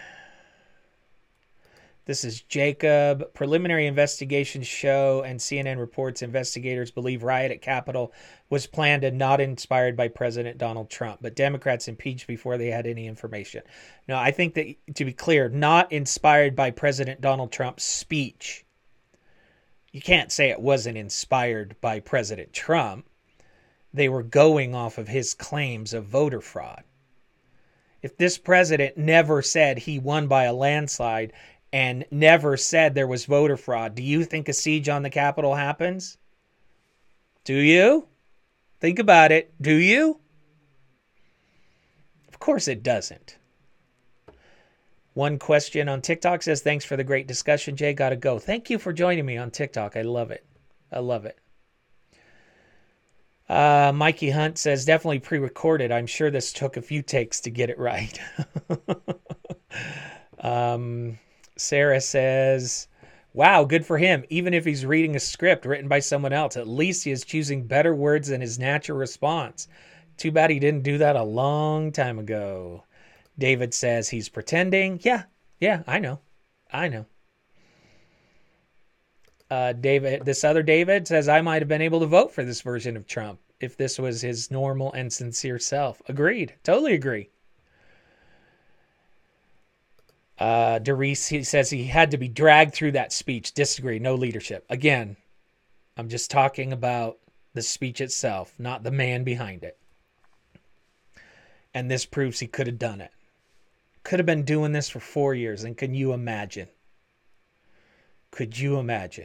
This is Jacob. Preliminary investigations show and C N N reports investigators believe riot at Capitol was planned and not inspired by President Donald Trump, but Democrats impeached before they had any information. No, I think that, to be clear, not inspired by President Donald Trump's speech. You can't say it wasn't inspired by President Trump. They were going off of his claims of voter fraud. If this president never said he won by a landslide and never said there was voter fraud, do you think a siege on the Capitol happens? Do you? Think about it. Do you? Of course it doesn't. One question on TikTok says, thanks for the great discussion, Jay. Gotta go. Thank you for joining me on TikTok. I love it. I love it. Uh, Mikey Hunt says, definitely pre-recorded. I'm sure this took a few takes to get it right. um, Sarah says, wow, good for him. Even if he's reading a script written by someone else, at least he is choosing better words than his natural response. Too bad he didn't do that a long time ago. David says he's pretending. Yeah, yeah, I know. I know. Uh, David, this other David says, I might have been able to vote for this version of Trump if this was his normal and sincere self. Agreed. Totally agree. Uh, Darius, he says he had to be dragged through that speech. Disagree. No leadership. Again, I'm just talking about the speech itself, not the man behind it. And this proves he could have done it. Could have been doing this for four years. And can you imagine? Could you imagine?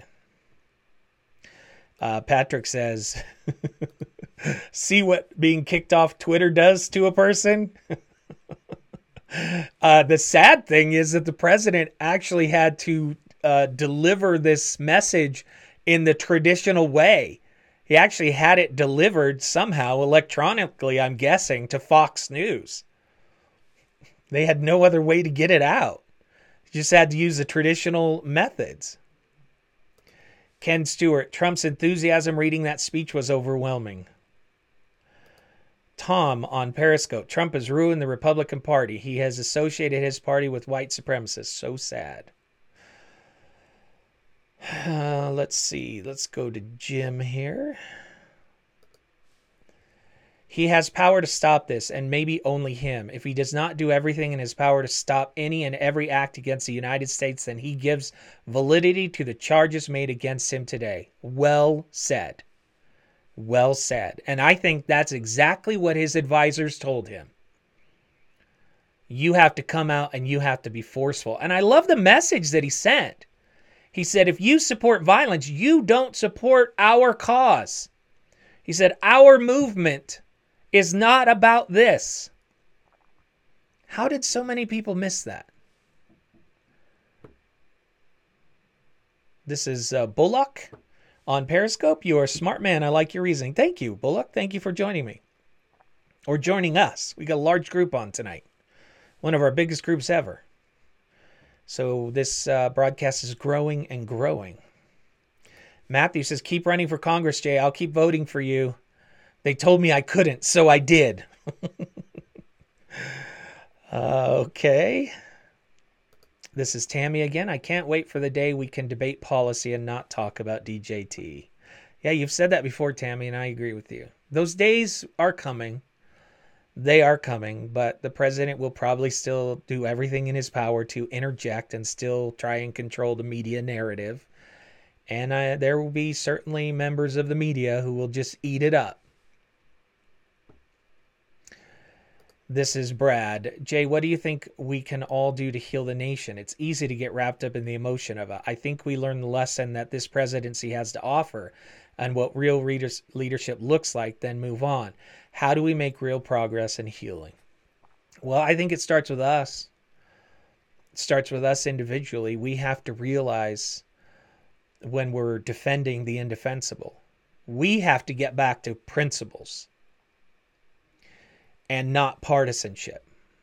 Uh, Patrick says, see what being kicked off Twitter does to a person? uh, the sad thing is that the president actually had to uh, deliver this message in the traditional way. He actually had it delivered somehow electronically, I'm guessing, to Fox News. They had no other way to get it out. He just had to use the traditional methods. Ken Stewart, Trump's enthusiasm reading that speech was overwhelming. Tom on Periscope, Trump has ruined the Republican Party. He has associated his party with white supremacists. So sad. let's see. Let's go to Jim here. He has power to stop this, and maybe only him. If he does not do everything in his power to stop any and every act against the United States, then he gives validity to the charges made against him today. Well said. Well said. And I think that's exactly what his advisors told him. You have to come out and you have to be forceful. And I love the message that he sent. He said, if you support violence, you don't support our cause. He said, our movement is not about this. How did so many people miss that? This is uh, Bullock on Periscope. You're a smart man. I like your reasoning. Thank you, Bullock. Thank you for joining me. Or joining us. We got a large group on tonight. One of our biggest groups ever. So this uh, broadcast is growing and growing. Matthew says, keep running for Congress, Jay. I'll keep voting for you. They told me I couldn't, so I did. uh, okay. This is Tammy again. I can't wait for the day we can debate policy and not talk about D J T. Yeah, you've said that before, Tammy, and I agree with you. Those days are coming. They are coming, but the president will probably still do everything in his power to interject and still try and control the media narrative. And uh, there will be certainly members of the media who will just eat it up. This is Brad. Jay, what do you think we can all do to heal the nation? It's easy to get wrapped up in the emotion of it. I think we learned the lesson that this presidency has to offer and what real readers, leadership looks like, then move on. How do we make real progress in healing? Well, I think it starts with us. It starts with us individually. We have to realize when we're defending the indefensible, we have to get back to principles and not partisanship.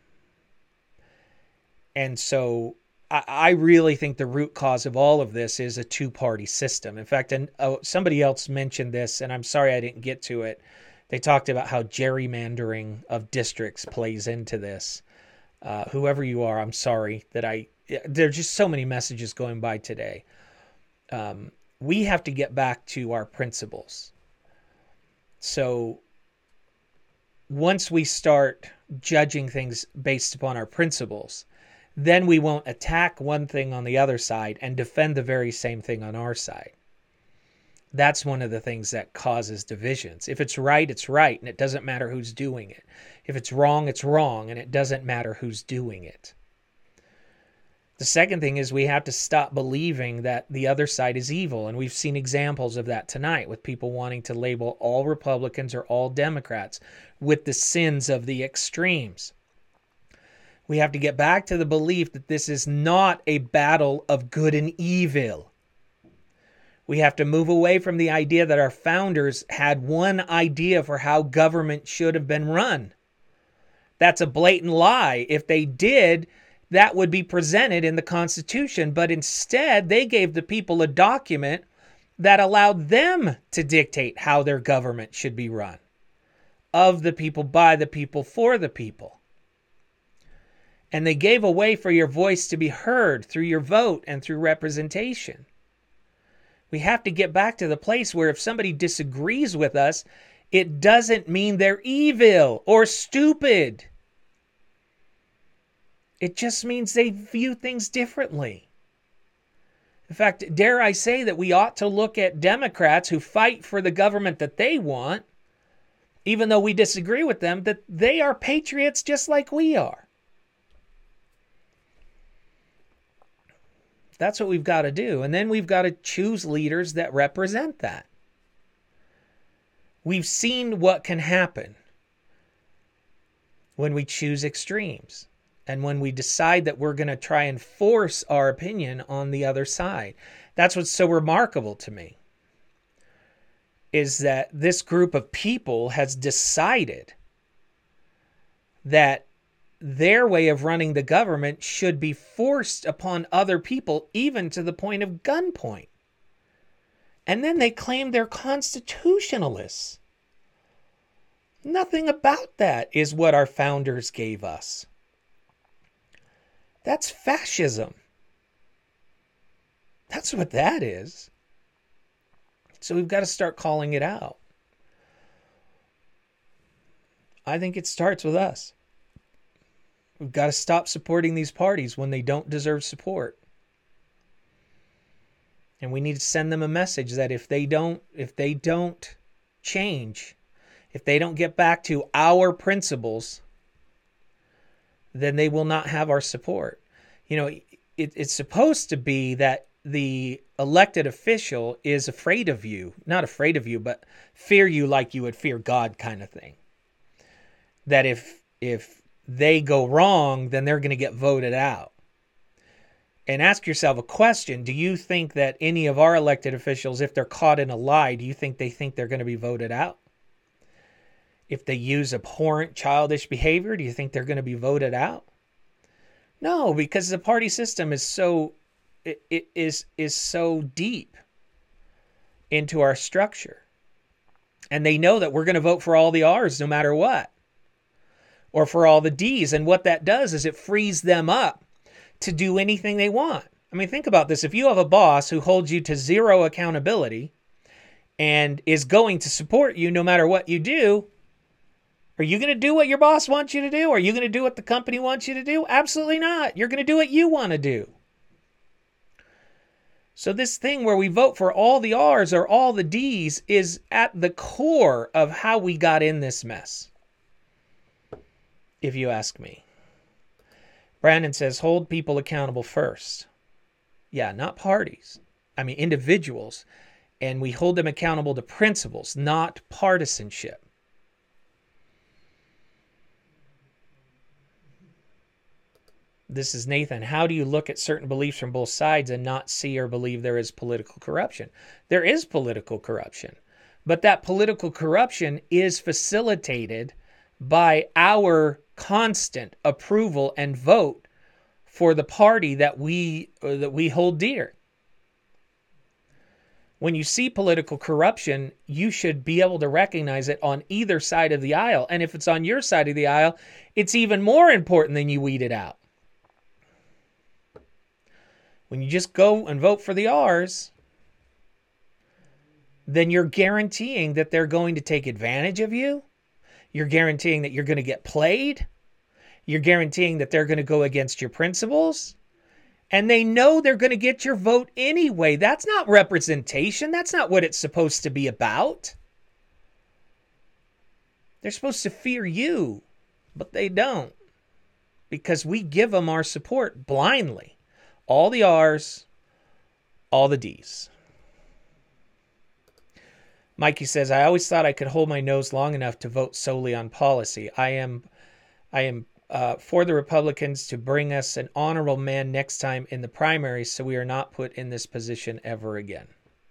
And so I, I really think the root cause of all of this is a two-party system. In fact, and oh, somebody else mentioned this, and I'm sorry I didn't get to it. They talked about how gerrymandering of districts plays into this. Uh, whoever you are, I'm sorry that I, there's just so many messages going by today. Um, we have to get back to our principles. So once we start judging things based upon our principles, then we won't attack one thing on the other side and defend the very same thing on our side. That's one of the things that causes divisions. If it's right, it's right, and it doesn't matter who's doing it. If it's wrong, it's wrong, and it doesn't matter who's doing it. The second thing is we have to stop believing that the other side is evil, and we've seen examples of that tonight with people wanting to label all Republicans or all Democrats with the sins of the extremes. We have to get back to the belief that this is not a battle of good and evil. We have to move away from the idea that our founders had one idea for how government should have been run. That's a blatant lie. If they did, that would be presented in the Constitution, but instead they gave the people a document that allowed them to dictate how their government should be run. Of the people, by the people, for the people. And they gave a way for your voice to be heard through your vote and through representation. We have to get back to the place where if somebody disagrees with us, it doesn't mean they're evil or stupid. It just means they view things differently. In fact, dare I say that we ought to look at Democrats who fight for the government that they want, even though we disagree with them, that they are patriots just like we are. That's what we've got to do. And then we've got to choose leaders that represent that. We've seen what can happen when we choose extremes and when we decide that we're going to try and force our opinion on the other side. That's what's so remarkable to me, is that this group of people has decided that their way of running the government should be forced upon other people, even to the point of gunpoint. And then they claim they're constitutionalists. Nothing about that is what our founders gave us. That's fascism. That's what that is. So we've got to start calling it out. I think it starts with us. We've got to stop supporting these parties when they don't deserve support. And we need to send them a message that if they don't, if they don't change, if they don't get back to our principles, then they will not have our support. You know, it, it's supposed to be that the elected official is afraid of you, not afraid of you, but fear you like you would fear God kind of thing. That if if they go wrong, then they're going to get voted out. And ask yourself a question. Do you think that any of our elected officials, if they're caught in a lie, do you think they think they're going to be voted out? If they use abhorrent, childish behavior, do you think they're going to be voted out? No, because the party system is so it, it is is so deep into our structure. And they know that we're going to vote for all the R's no matter what. Or for all the D's. And what that does is it frees them up to do anything they want. I mean, think about this. If you have a boss who holds you to zero accountability and is going to support you no matter what you do, are you going to do what your boss wants you to do? Are you going to do what the company wants you to do? Absolutely not. You're going to do what you want to do. So this thing where we vote for all the R's or all the D's is at the core of how we got in this mess, if you ask me. Brandon says, hold people accountable first. Yeah, not parties. I mean, individuals. And we hold them accountable to principles, not partisanship. This is Nathan. How do you look at certain beliefs from both sides and not see or believe there is political corruption? There is political corruption. But that political corruption is facilitated by our constant approval and vote for the party that we uh, that we hold dear. When you see political corruption, you should be able to recognize it on either side of the aisle. And if it's on your side of the aisle, it's even more important than you weed it out. When you just go and vote for the R's, then you're guaranteeing that they're going to take advantage of you. You're guaranteeing that you're going to get played. You're guaranteeing that they're going to go against your principles. And they know they're going to get your vote anyway. That's not representation. That's not what it's supposed to be about. They're supposed to fear you, but they don't. Because we give them our support blindly. All the R's, all the D's. Mikey says, I always thought I could hold my nose long enough to vote solely on policy. I am I am uh, for the Republicans to bring us an honorable man next time in the primaries so we are not put in this position ever again.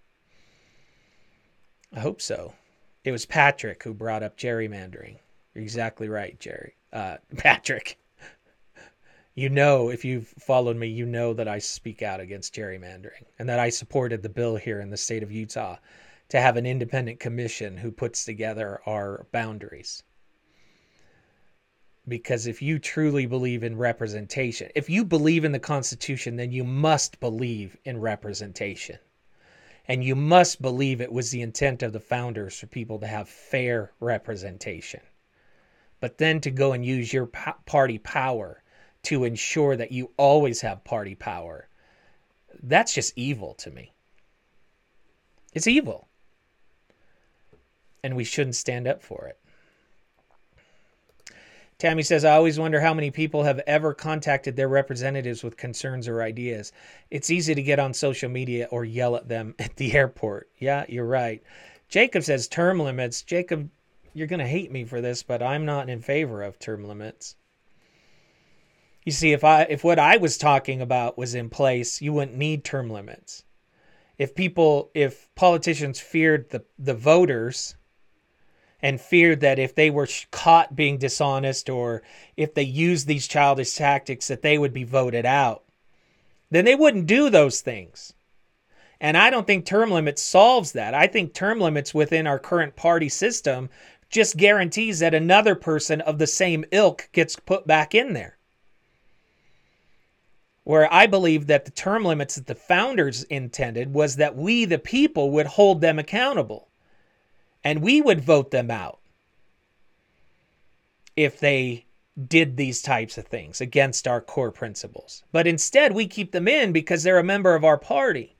I hope so. It was Patrick who brought up gerrymandering. You're exactly right, Jerry. Uh, Patrick. You know, if you've followed me, you know that I speak out against gerrymandering and that I supported the bill here in the state of Utah to have an independent commission who puts together our boundaries. Because if you truly believe in representation, if you believe in the Constitution, then you must believe in representation. And you must believe it was the intent of the founders for people to have fair representation. But then to go and use your party power to ensure that you always have party power, that's just evil to me. It's evil. And we shouldn't stand up for it. Tammy says, I always wonder how many people have ever contacted their representatives with concerns or ideas. It's easy to get on social media or yell at them at the airport. Yeah, you're right. Jacob says term limits. Jacob, you're going to hate me for this, but I'm not in favor of term limits. You see, if I if what I was talking about was in place, you wouldn't need term limits. If people, if politicians feared the, the voters and feared that if they were caught being dishonest or if they used these childish tactics that they would be voted out, then they wouldn't do those things. And I don't think term limits solves that. I think term limits within our current party system just guarantees that another person of the same ilk gets put back in there. where I believe that the term limits that the founders intended was that we, the people, would hold them accountable and we would vote them out if they did these types of things against our core principles. But instead, we keep them in because they're a member of our party.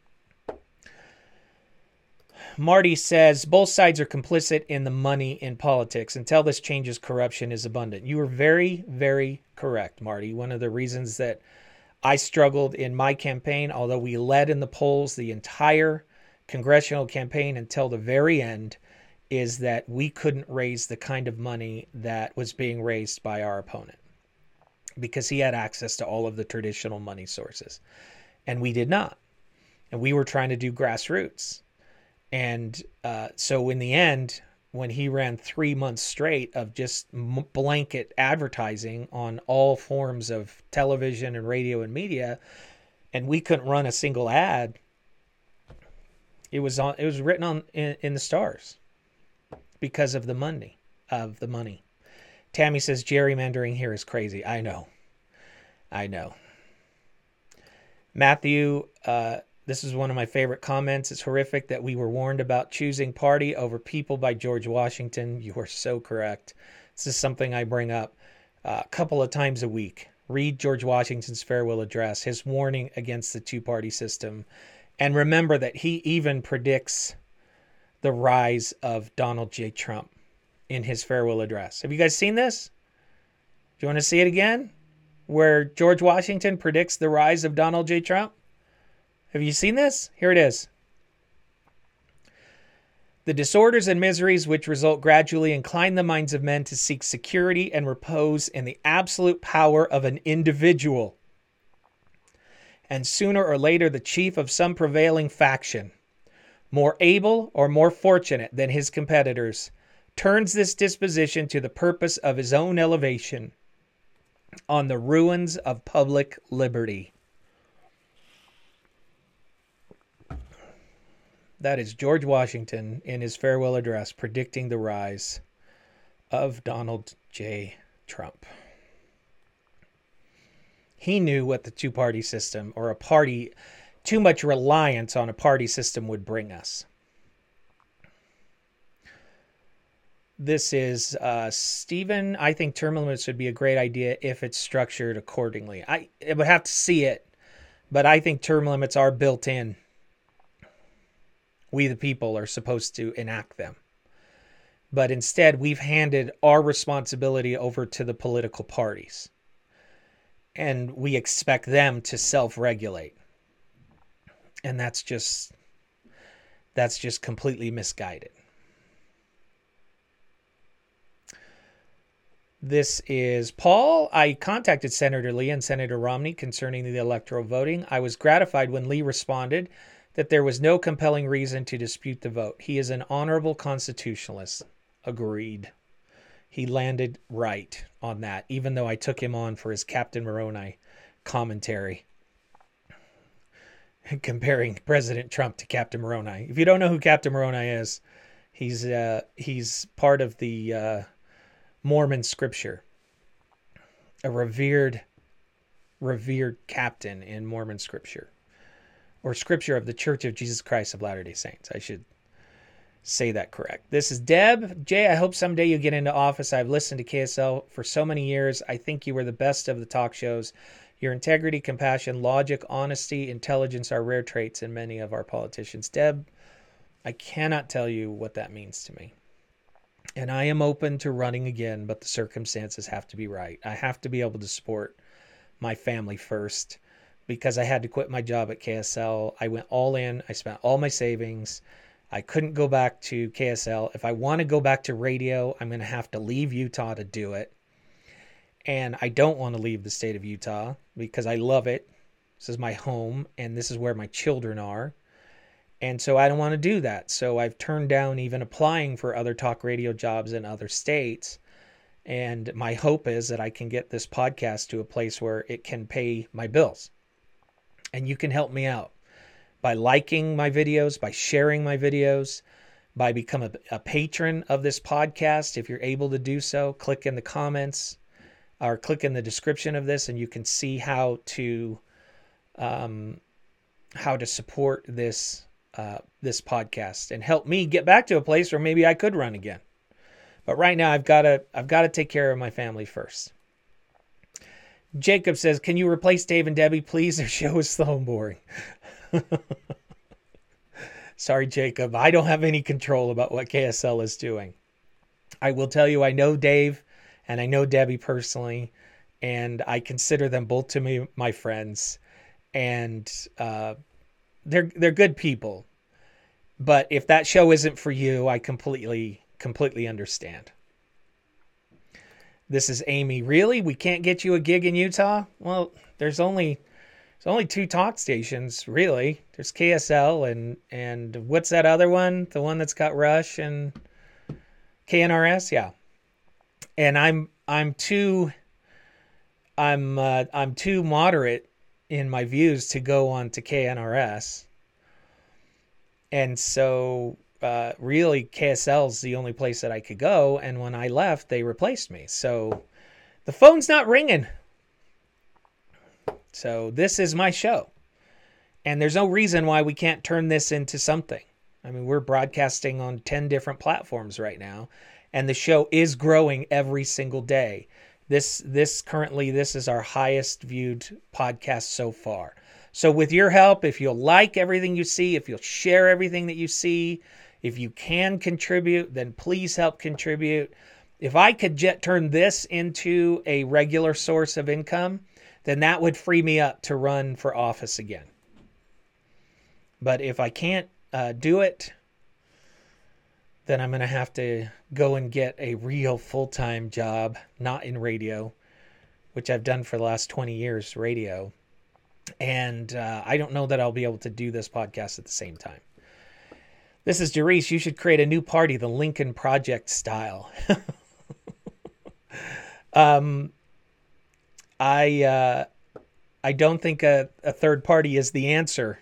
Marty says, both sides are complicit in the money in politics. Until this changes, corruption is abundant. You are very, very correct, Marty. One of the reasons that I struggled in my campaign, although we led in the polls the entire congressional campaign until the very end, is that we couldn't raise the kind of money that was being raised by our opponent because he had access to all of the traditional money sources and we did not. And we were trying to do grassroots. And uh, so in the end, when he ran three months straight of just blanket advertising on all forms of television and radio and media, and we couldn't run a single ad, it was on. It was written on in, in the stars because of the money of the money. Tammy says gerrymandering here is crazy. I know, I know. Matthew. Uh, This is one of my favorite comments. It's horrific that we were warned about choosing party over people by George Washington. You are so correct. This is something I bring up uh, a couple of times a week. Read George Washington's farewell address, his warning against the two-party system. And remember that he even predicts the rise of Donald J. Trump in his farewell address. Have you guys seen this? Do you want to see it again? Where George Washington predicts the rise of Donald J. Trump? Have you seen this? Here it is. The disorders and miseries which result gradually incline the minds of men to seek security and repose in the absolute power of an individual. And sooner or later, the chief of some prevailing faction, more able or more fortunate than his competitors, turns this disposition to the purpose of his own elevation on the ruins of public liberty. That is George Washington in his farewell address predicting the rise of Donald J. Trump. He knew what the two-party system or a party, too much reliance on a party system would bring us. This is uh, Stephen. I think term limits would be a great idea if it's structured accordingly. I, I would have to see it, but I think term limits are built in. We, the people, are supposed to enact them. But instead, we've handed our responsibility over to the political parties. And we expect them to self-regulate. And that's just, that's just completely misguided. This is Paul. I contacted Senator Lee and Senator Romney concerning the electoral voting. I was gratified when Lee responded that there was no compelling reason to dispute the vote. He is an honorable constitutionalist. Agreed. He landed right on that, even though I took him on for his Captain Moroni commentary, comparing President Trump to Captain Moroni. If you don't know who Captain Moroni is, he's uh, he's part of the uh, Mormon scripture, a revered, revered captain in Mormon scripture. Or scripture of the Church of Jesus Christ of Latter-day Saints. I should say that correct. This is Deb. Jay, I hope someday you get into office. I've listened to K S L for so many years. I think you were the best of the talk shows. Your integrity, compassion, logic, honesty, intelligence are rare traits in many of our politicians. Deb, I cannot tell you what that means to me. And I am open to running again, but the circumstances have to be right. I have to be able to support my family first. Because I had to quit my job at K S L. I went all in. I spent all my savings. I couldn't go back to K S L. If I want to go back to radio, I'm going to have to leave Utah to do it. And I don't want to leave the state of Utah because I love it. This is my home, and this is where my children are. And so I don't want to do that. So I've turned down even applying for other talk radio jobs in other states. And my hope is that I can get this podcast to a place where it can pay my bills. And you can help me out by liking my videos, by sharing my videos, by becoming a, a patron of this podcast. If you're able to do so, click in the comments or click in the description of this and you can see how to um, how to support this uh, this podcast and help me get back to a place where maybe I could run again. But right now I've got to I've got to take care of my family first. Jacob says, "Can you replace Dave and Debbie, please? Their show is slow and boring." Sorry, Jacob. I don't have any control about what K S L is doing. I will tell you, I know Dave and I know Debbie personally, and I consider them both to me my friends, and uh, they're they're good people. But if that show isn't for you, I completely completely understand. This is Amy. Really? We can't get you a gig in Utah? Well, there's only there's only two talk stations, really. There's K S L and and what's that other one? The one that's got Rush and K N R S? Yeah. And I'm I'm too I'm uh, I'm too moderate in my views to go on to K N R S. And so uh, really K S L is the only place that I could go. And when I left, they replaced me. So the phone's not ringing. So this is my show. And there's no reason why we can't turn this into something. I mean, we're broadcasting on ten different platforms right now. And the show is growing every single day. This, this currently, this is our highest viewed podcast so far. So with your help, if you'll like everything you see, if you'll share everything that you see, if you can contribute, then please help contribute. If I could jet turn this into a regular source of income, then that would free me up to run for office again. But if I can't uh, do it, then I'm going to have to go and get a real full-time job, not in radio, which I've done for the last twenty years, radio. And uh, I don't know that I'll be able to do this podcast at the same time. This is Jerice. You should create a new party, the Lincoln Project style. um, I uh, I don't think a, a third party is the answer,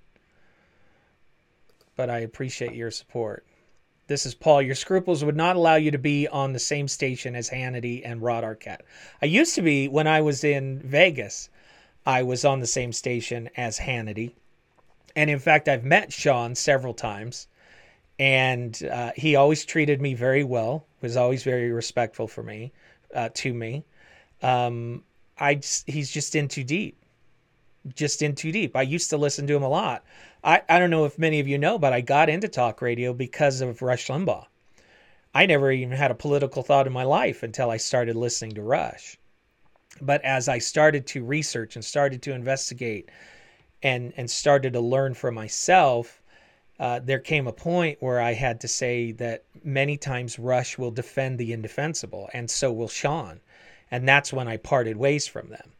but I appreciate your support. This is Paul. Your scruples would not allow you to be on the same station as Hannity and Rod Arquette. I used to be when I was in Vegas. I was on the same station as Hannity. And in fact, I've met Sean several times. And uh, he always treated me very well. Was always very respectful for me, uh, to me. Um, I just, he's just in too deep. Just in too deep. I used to listen to him a lot. I, I don't know if many of you know, but I got into talk radio because of Rush Limbaugh. I never even had a political thought in my life until I started listening to Rush. But as I started to research and started to investigate and, and started to learn for myself, uh, there came a point where I had to say that many times Rush will defend the indefensible, and so will Sean. And that's when I parted ways from them.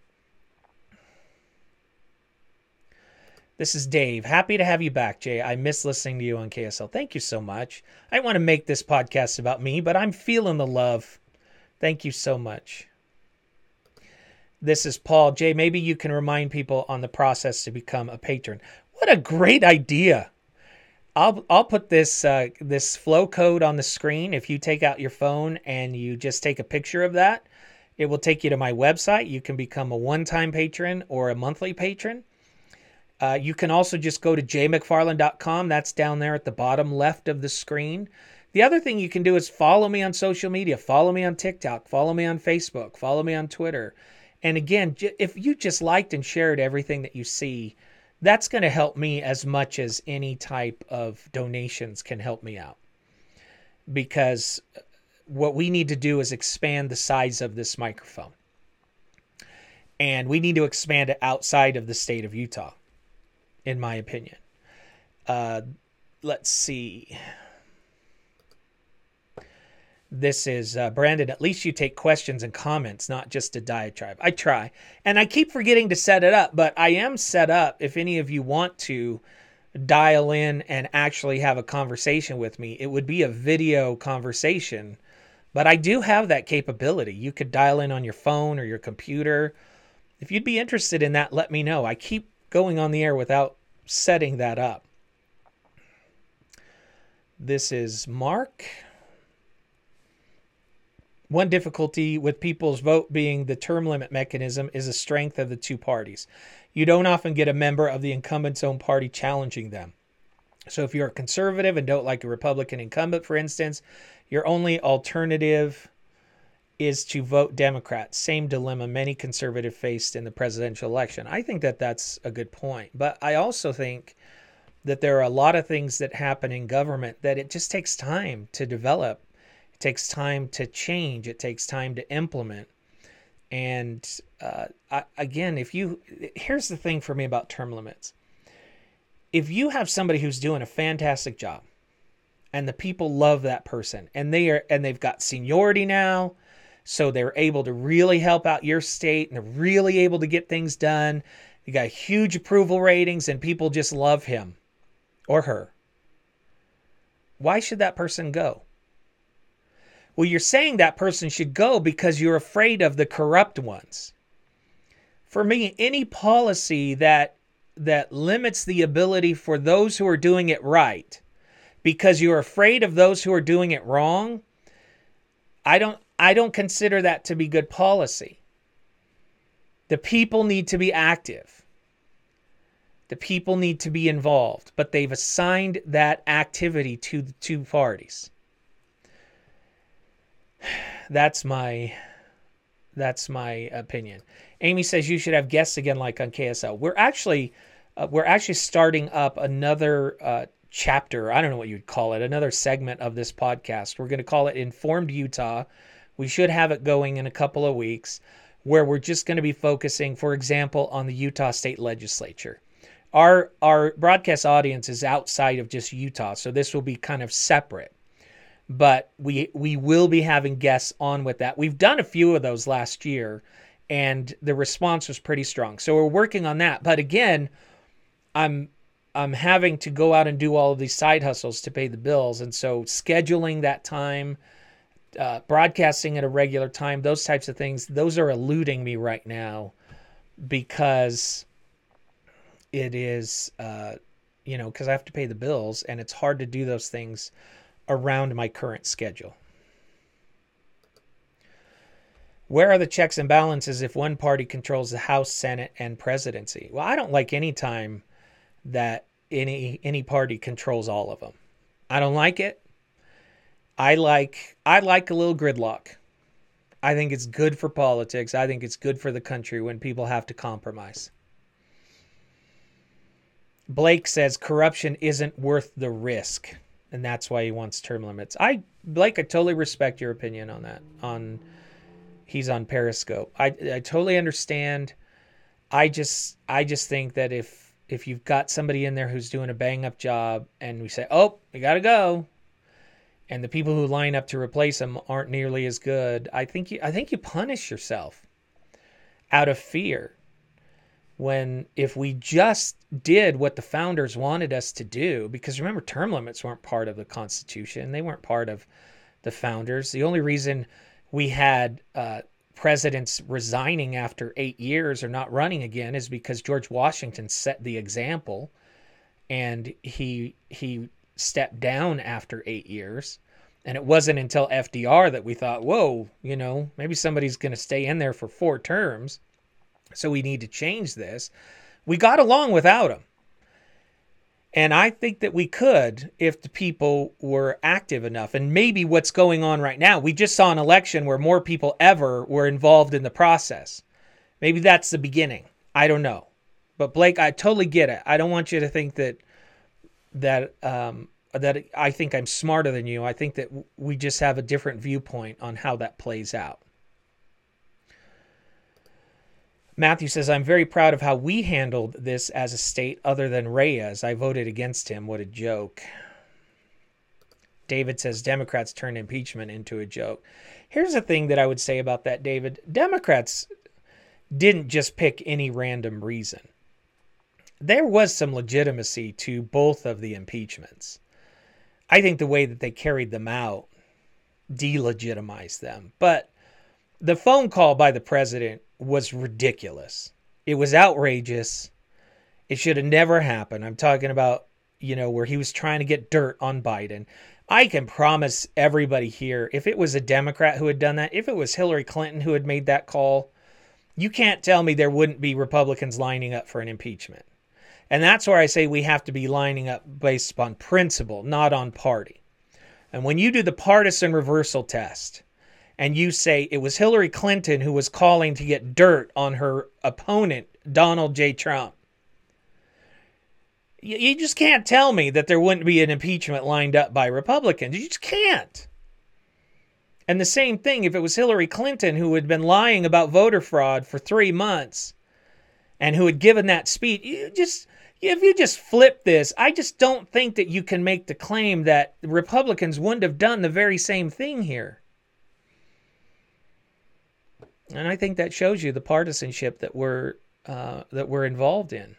This is Dave. Happy to have you back, Jay. I miss listening to you on K S L. Thank you so much. I want to make this podcast about me, but I'm feeling the love. Thank you so much. This is Paul. Jay, maybe you can remind people on the process to become a patron. What a great idea. I'll I'll put this uh, this flow code on the screen. If you take out your phone and you just take a picture of that, it will take you to my website. You can become a one-time patron or a monthly patron. Uh, you can also just go to jay mcfarland dot com. That's down there at the bottom left of the screen. The other thing you can do is follow me on social media. Follow me on TikTok. Follow me on Facebook. Follow me on Twitter. And again, if you just liked and shared everything that you see, that's going to help me as much as any type of donations can help me out. Because what we need to do is expand the size of this microphone. And we need to expand it outside of the state of Utah, in my opinion. Uh, let's see. This is uh, Brandon. At least you take questions and comments, not just a diatribe. I try. And I keep forgetting to set it up, but I am set up. If any of you want to dial in and actually have a conversation with me, it would be a video conversation. But I do have that capability. You could dial in on your phone or your computer. If you'd be interested in that, let me know. I keep going on the air without setting that up. This is Mark. One difficulty with people's vote being the term limit mechanism is the strength of the two parties. You don't often get a member of the incumbent's own party challenging them. So if you're a conservative and don't like a Republican incumbent, for instance, your only alternative is to vote Democrat. Same dilemma many conservatives faced in the presidential election. I think that that's a good point. But I also think that there are a lot of things that happen in government that it just takes time to develop. It takes time to change. It takes time to implement. And uh, I, again, if you, here's the thing for me about term limits. If you have somebody who's doing a fantastic job and the people love that person and they are, and they've got seniority now, so they're able to really help out your state and they're really able to get things done. You got huge approval ratings and people just love him or her. Why should that person go? Well, you're saying that person should go because you're afraid of the corrupt ones. For me, any policy that that limits the ability for those who are doing it right because you're afraid of those who are doing it wrong, I don't I don't consider that to be good policy. The people need to be active. The people need to be involved, but they've assigned that activity to the two parties. That's my that's my opinion. Amy says you should have guests again like on K S L. We're actually uh, we're actually starting up another uh, chapter. I don't know what you'd call it, another segment of this podcast. We're going to call it Informed Utah. We should have it going in a couple of weeks where we're just going to be focusing, for example, on the Utah State Legislature. Our our broadcast audience is outside of just Utah, so this will be kind of separate. But we we will be having guests on with that. We've done a few of those last year, and the response was pretty strong. So we're working on that. But again, I'm I'm having to go out and do all of these side hustles to pay the bills, and so scheduling that time, uh, broadcasting at a regular time, those types of things, those are eluding me right now because it is, uh, you know, because I have to pay the bills, and it's hard to do those things around my current schedule. Where are the checks and balances if one party controls the House, Senate, and presidency? Well, I don't like any time that any any party controls all of them. I don't like it. I like I like a little gridlock. I think it's good for politics. I think it's good for the country when people have to compromise. Blake says corruption isn't worth the risk, and that's why he wants term limits. I Blake, I totally respect your opinion on that. On he's on Periscope. I I totally understand. I just I just think that if if you've got somebody in there who's doing a bang up job and we say, "Oh, you got to go," and the people who line up to replace them aren't nearly as good, I think you I think you punish yourself out of fear. When if we just did what the founders wanted us to do, because remember, term limits weren't part of the Constitution. They weren't part of the founders. The only reason we had uh, presidents resigning after eight years or not running again is because George Washington set the example, and he he stepped down after eight years. And it wasn't until F D R that we thought, whoa, you know, maybe somebody's going to stay in there for four terms. So we need to change this. We got along without him. And I think that we could if the people were active enough. And maybe what's going on right now, we just saw an election where more people ever were involved in the process. Maybe that's the beginning. I don't know. But Blake, I totally get it. I don't want you to think that that um, that I think I'm smarter than you. I think that we just have a different viewpoint on how that plays out. Matthew says, I'm very proud of how we handled this as a state other than Reyes. I voted against him. What a joke. David says, Democrats turned impeachment into a joke. Here's the thing that I would say about that, David. Democrats didn't just pick any random reason. There was some legitimacy to both of the impeachments. I think the way that they carried them out delegitimized them. But the phone call by the president was ridiculous. It was outrageous. It should have never happened. I'm talking about you know, where he was trying to get dirt on Biden. I can promise everybody here, if it was a Democrat who had done that, if it was Hillary Clinton who had made that call, you can't tell me there wouldn't be Republicans lining up for an impeachment. And that's where I say we have to be lining up based upon principle, not on party. And when you do the partisan reversal test and you say it was Hillary Clinton who was calling to get dirt on her opponent, Donald J. Trump, you just can't tell me that there wouldn't be an impeachment lined up by Republicans. You just can't. And the same thing, if it was Hillary Clinton who had been lying about voter fraud for three months and who had given that speech, you just, if you just flip this, I just don't think that you can make the claim that Republicans wouldn't have done the very same thing here. And I think that shows you the partisanship that we're, uh, that we're involved in.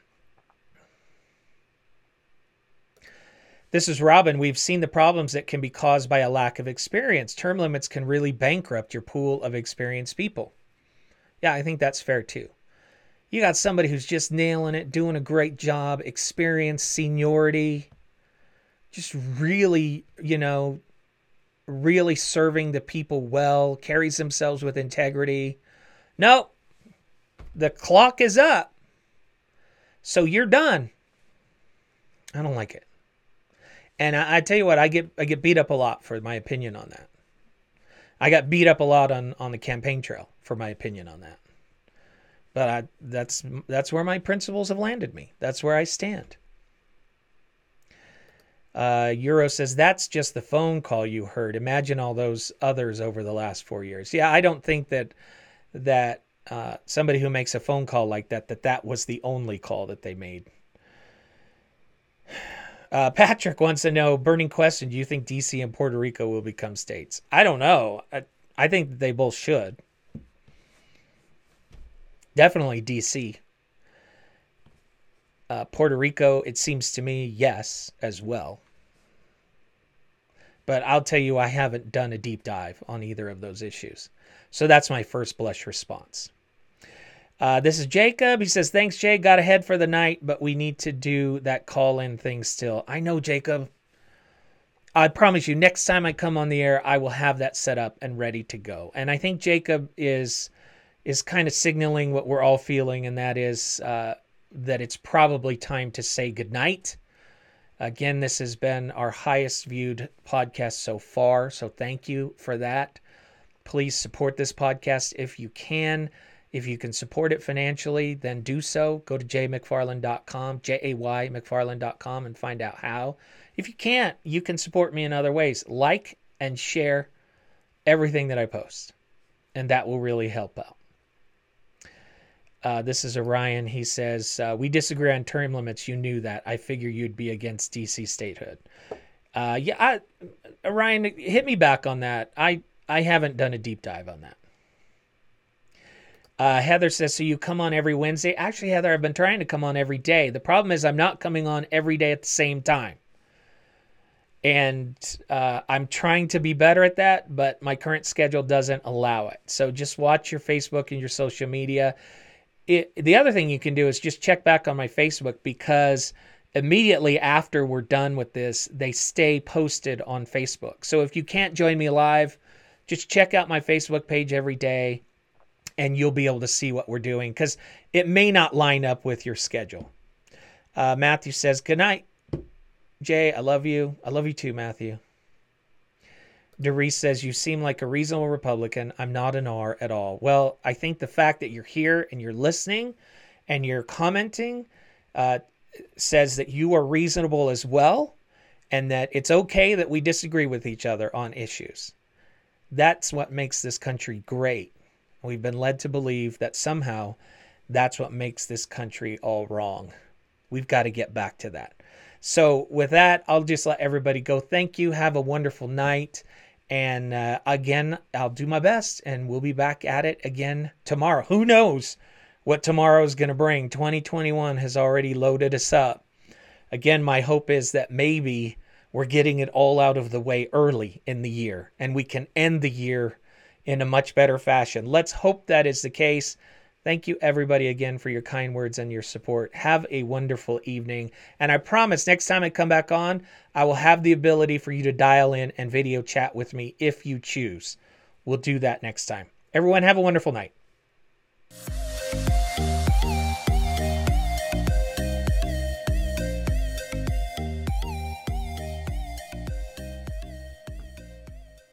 This is Robin. We've seen the problems that can be caused by a lack of experience. Term limits can really bankrupt your pool of experienced people. Yeah, I think that's fair too. You got somebody who's just nailing it, doing a great job, experience, seniority, just really, you know, really serving the people well, carries themselves with integrity. No, the clock is up. So you're done. I don't like it. And I, I tell you what, I get I get beat up a lot for my opinion on that. I got beat up a lot on, on the campaign trail for my opinion on that. But I, that's that's where my principles have landed me. That's where I stand. Uh, Euro says, that's just the phone call you heard. Imagine all those others over the last four years. Yeah, I don't think that that uh, somebody who makes a phone call like that, that that was the only call that they made. Uh, Patrick wants to know, burning question, do you think D C and Puerto Rico will become states? I don't know. I, I think that they both should. Definitely D C. Uh, Puerto Rico, it seems to me, yes, as well. But I'll tell you, I haven't done a deep dive on either of those issues. So that's my first blush response. Uh, this is Jacob. He says, thanks, Jay. Got ahead for the night, but we need to do that call-in thing still. I know, Jacob. I promise you, next time I come on the air, I will have that set up and ready to go. And I think Jacob is is kind of signaling what we're all feeling, and that is uh, that it's probably time to say goodnight. Again, this has been our highest viewed podcast so far, so thank you for that. Please support this podcast if you can. If you can support it financially, then do so. Go to jay mcfarland dot com, J A Y mcfarland dot com, and find out how. If you can't, you can support me in other ways. Like and share everything that I post, and that will really help out. Uh, this is Orion. He says, uh, we disagree on term limits. You knew that. I figure you'd be against D C statehood. Uh, yeah, I, Orion, hit me back on that. I, I haven't done a deep dive on that. Uh, Heather says, so you come on every Wednesday? Actually, Heather, I've been trying to come on every day. The problem is I'm not coming on every day at the same time. And uh, I'm trying to be better at that, but my current schedule doesn't allow it. So just watch your Facebook and your social media. It, the other thing you can do is just check back on my Facebook, because immediately after we're done with this, they stay posted on Facebook. So if you can't join me live, just check out my Facebook page every day, and you'll be able to see what we're doing, because it may not line up with your schedule. Uh, Matthew says, good night, Jay. I love you. I love you too, Matthew. Doris says, you seem like a reasonable Republican. I'm not an R at all. Well, I think the fact that you're here and you're listening and you're commenting uh, says that you are reasonable as well, and that it's okay that we disagree with each other on issues. That's what makes this country great. We've been led to believe that somehow that's what makes this country all wrong. We've got to get back to that. So with that, I'll just let everybody go. Thank you. Have a wonderful night. And uh, again, I'll do my best, and we'll be back at it again tomorrow. Who knows what tomorrow is going to bring? twenty twenty-one has already loaded us up. Again, my hope is that maybe we're getting it all out of the way early in the year, and we can end the year in a much better fashion. Let's hope that is the case. Thank you, everybody, again for your kind words and your support. Have a wonderful evening. And I promise next time I come back on, I will have the ability for you to dial in and video chat with me if you choose. We'll do that next time. Everyone, have a wonderful night.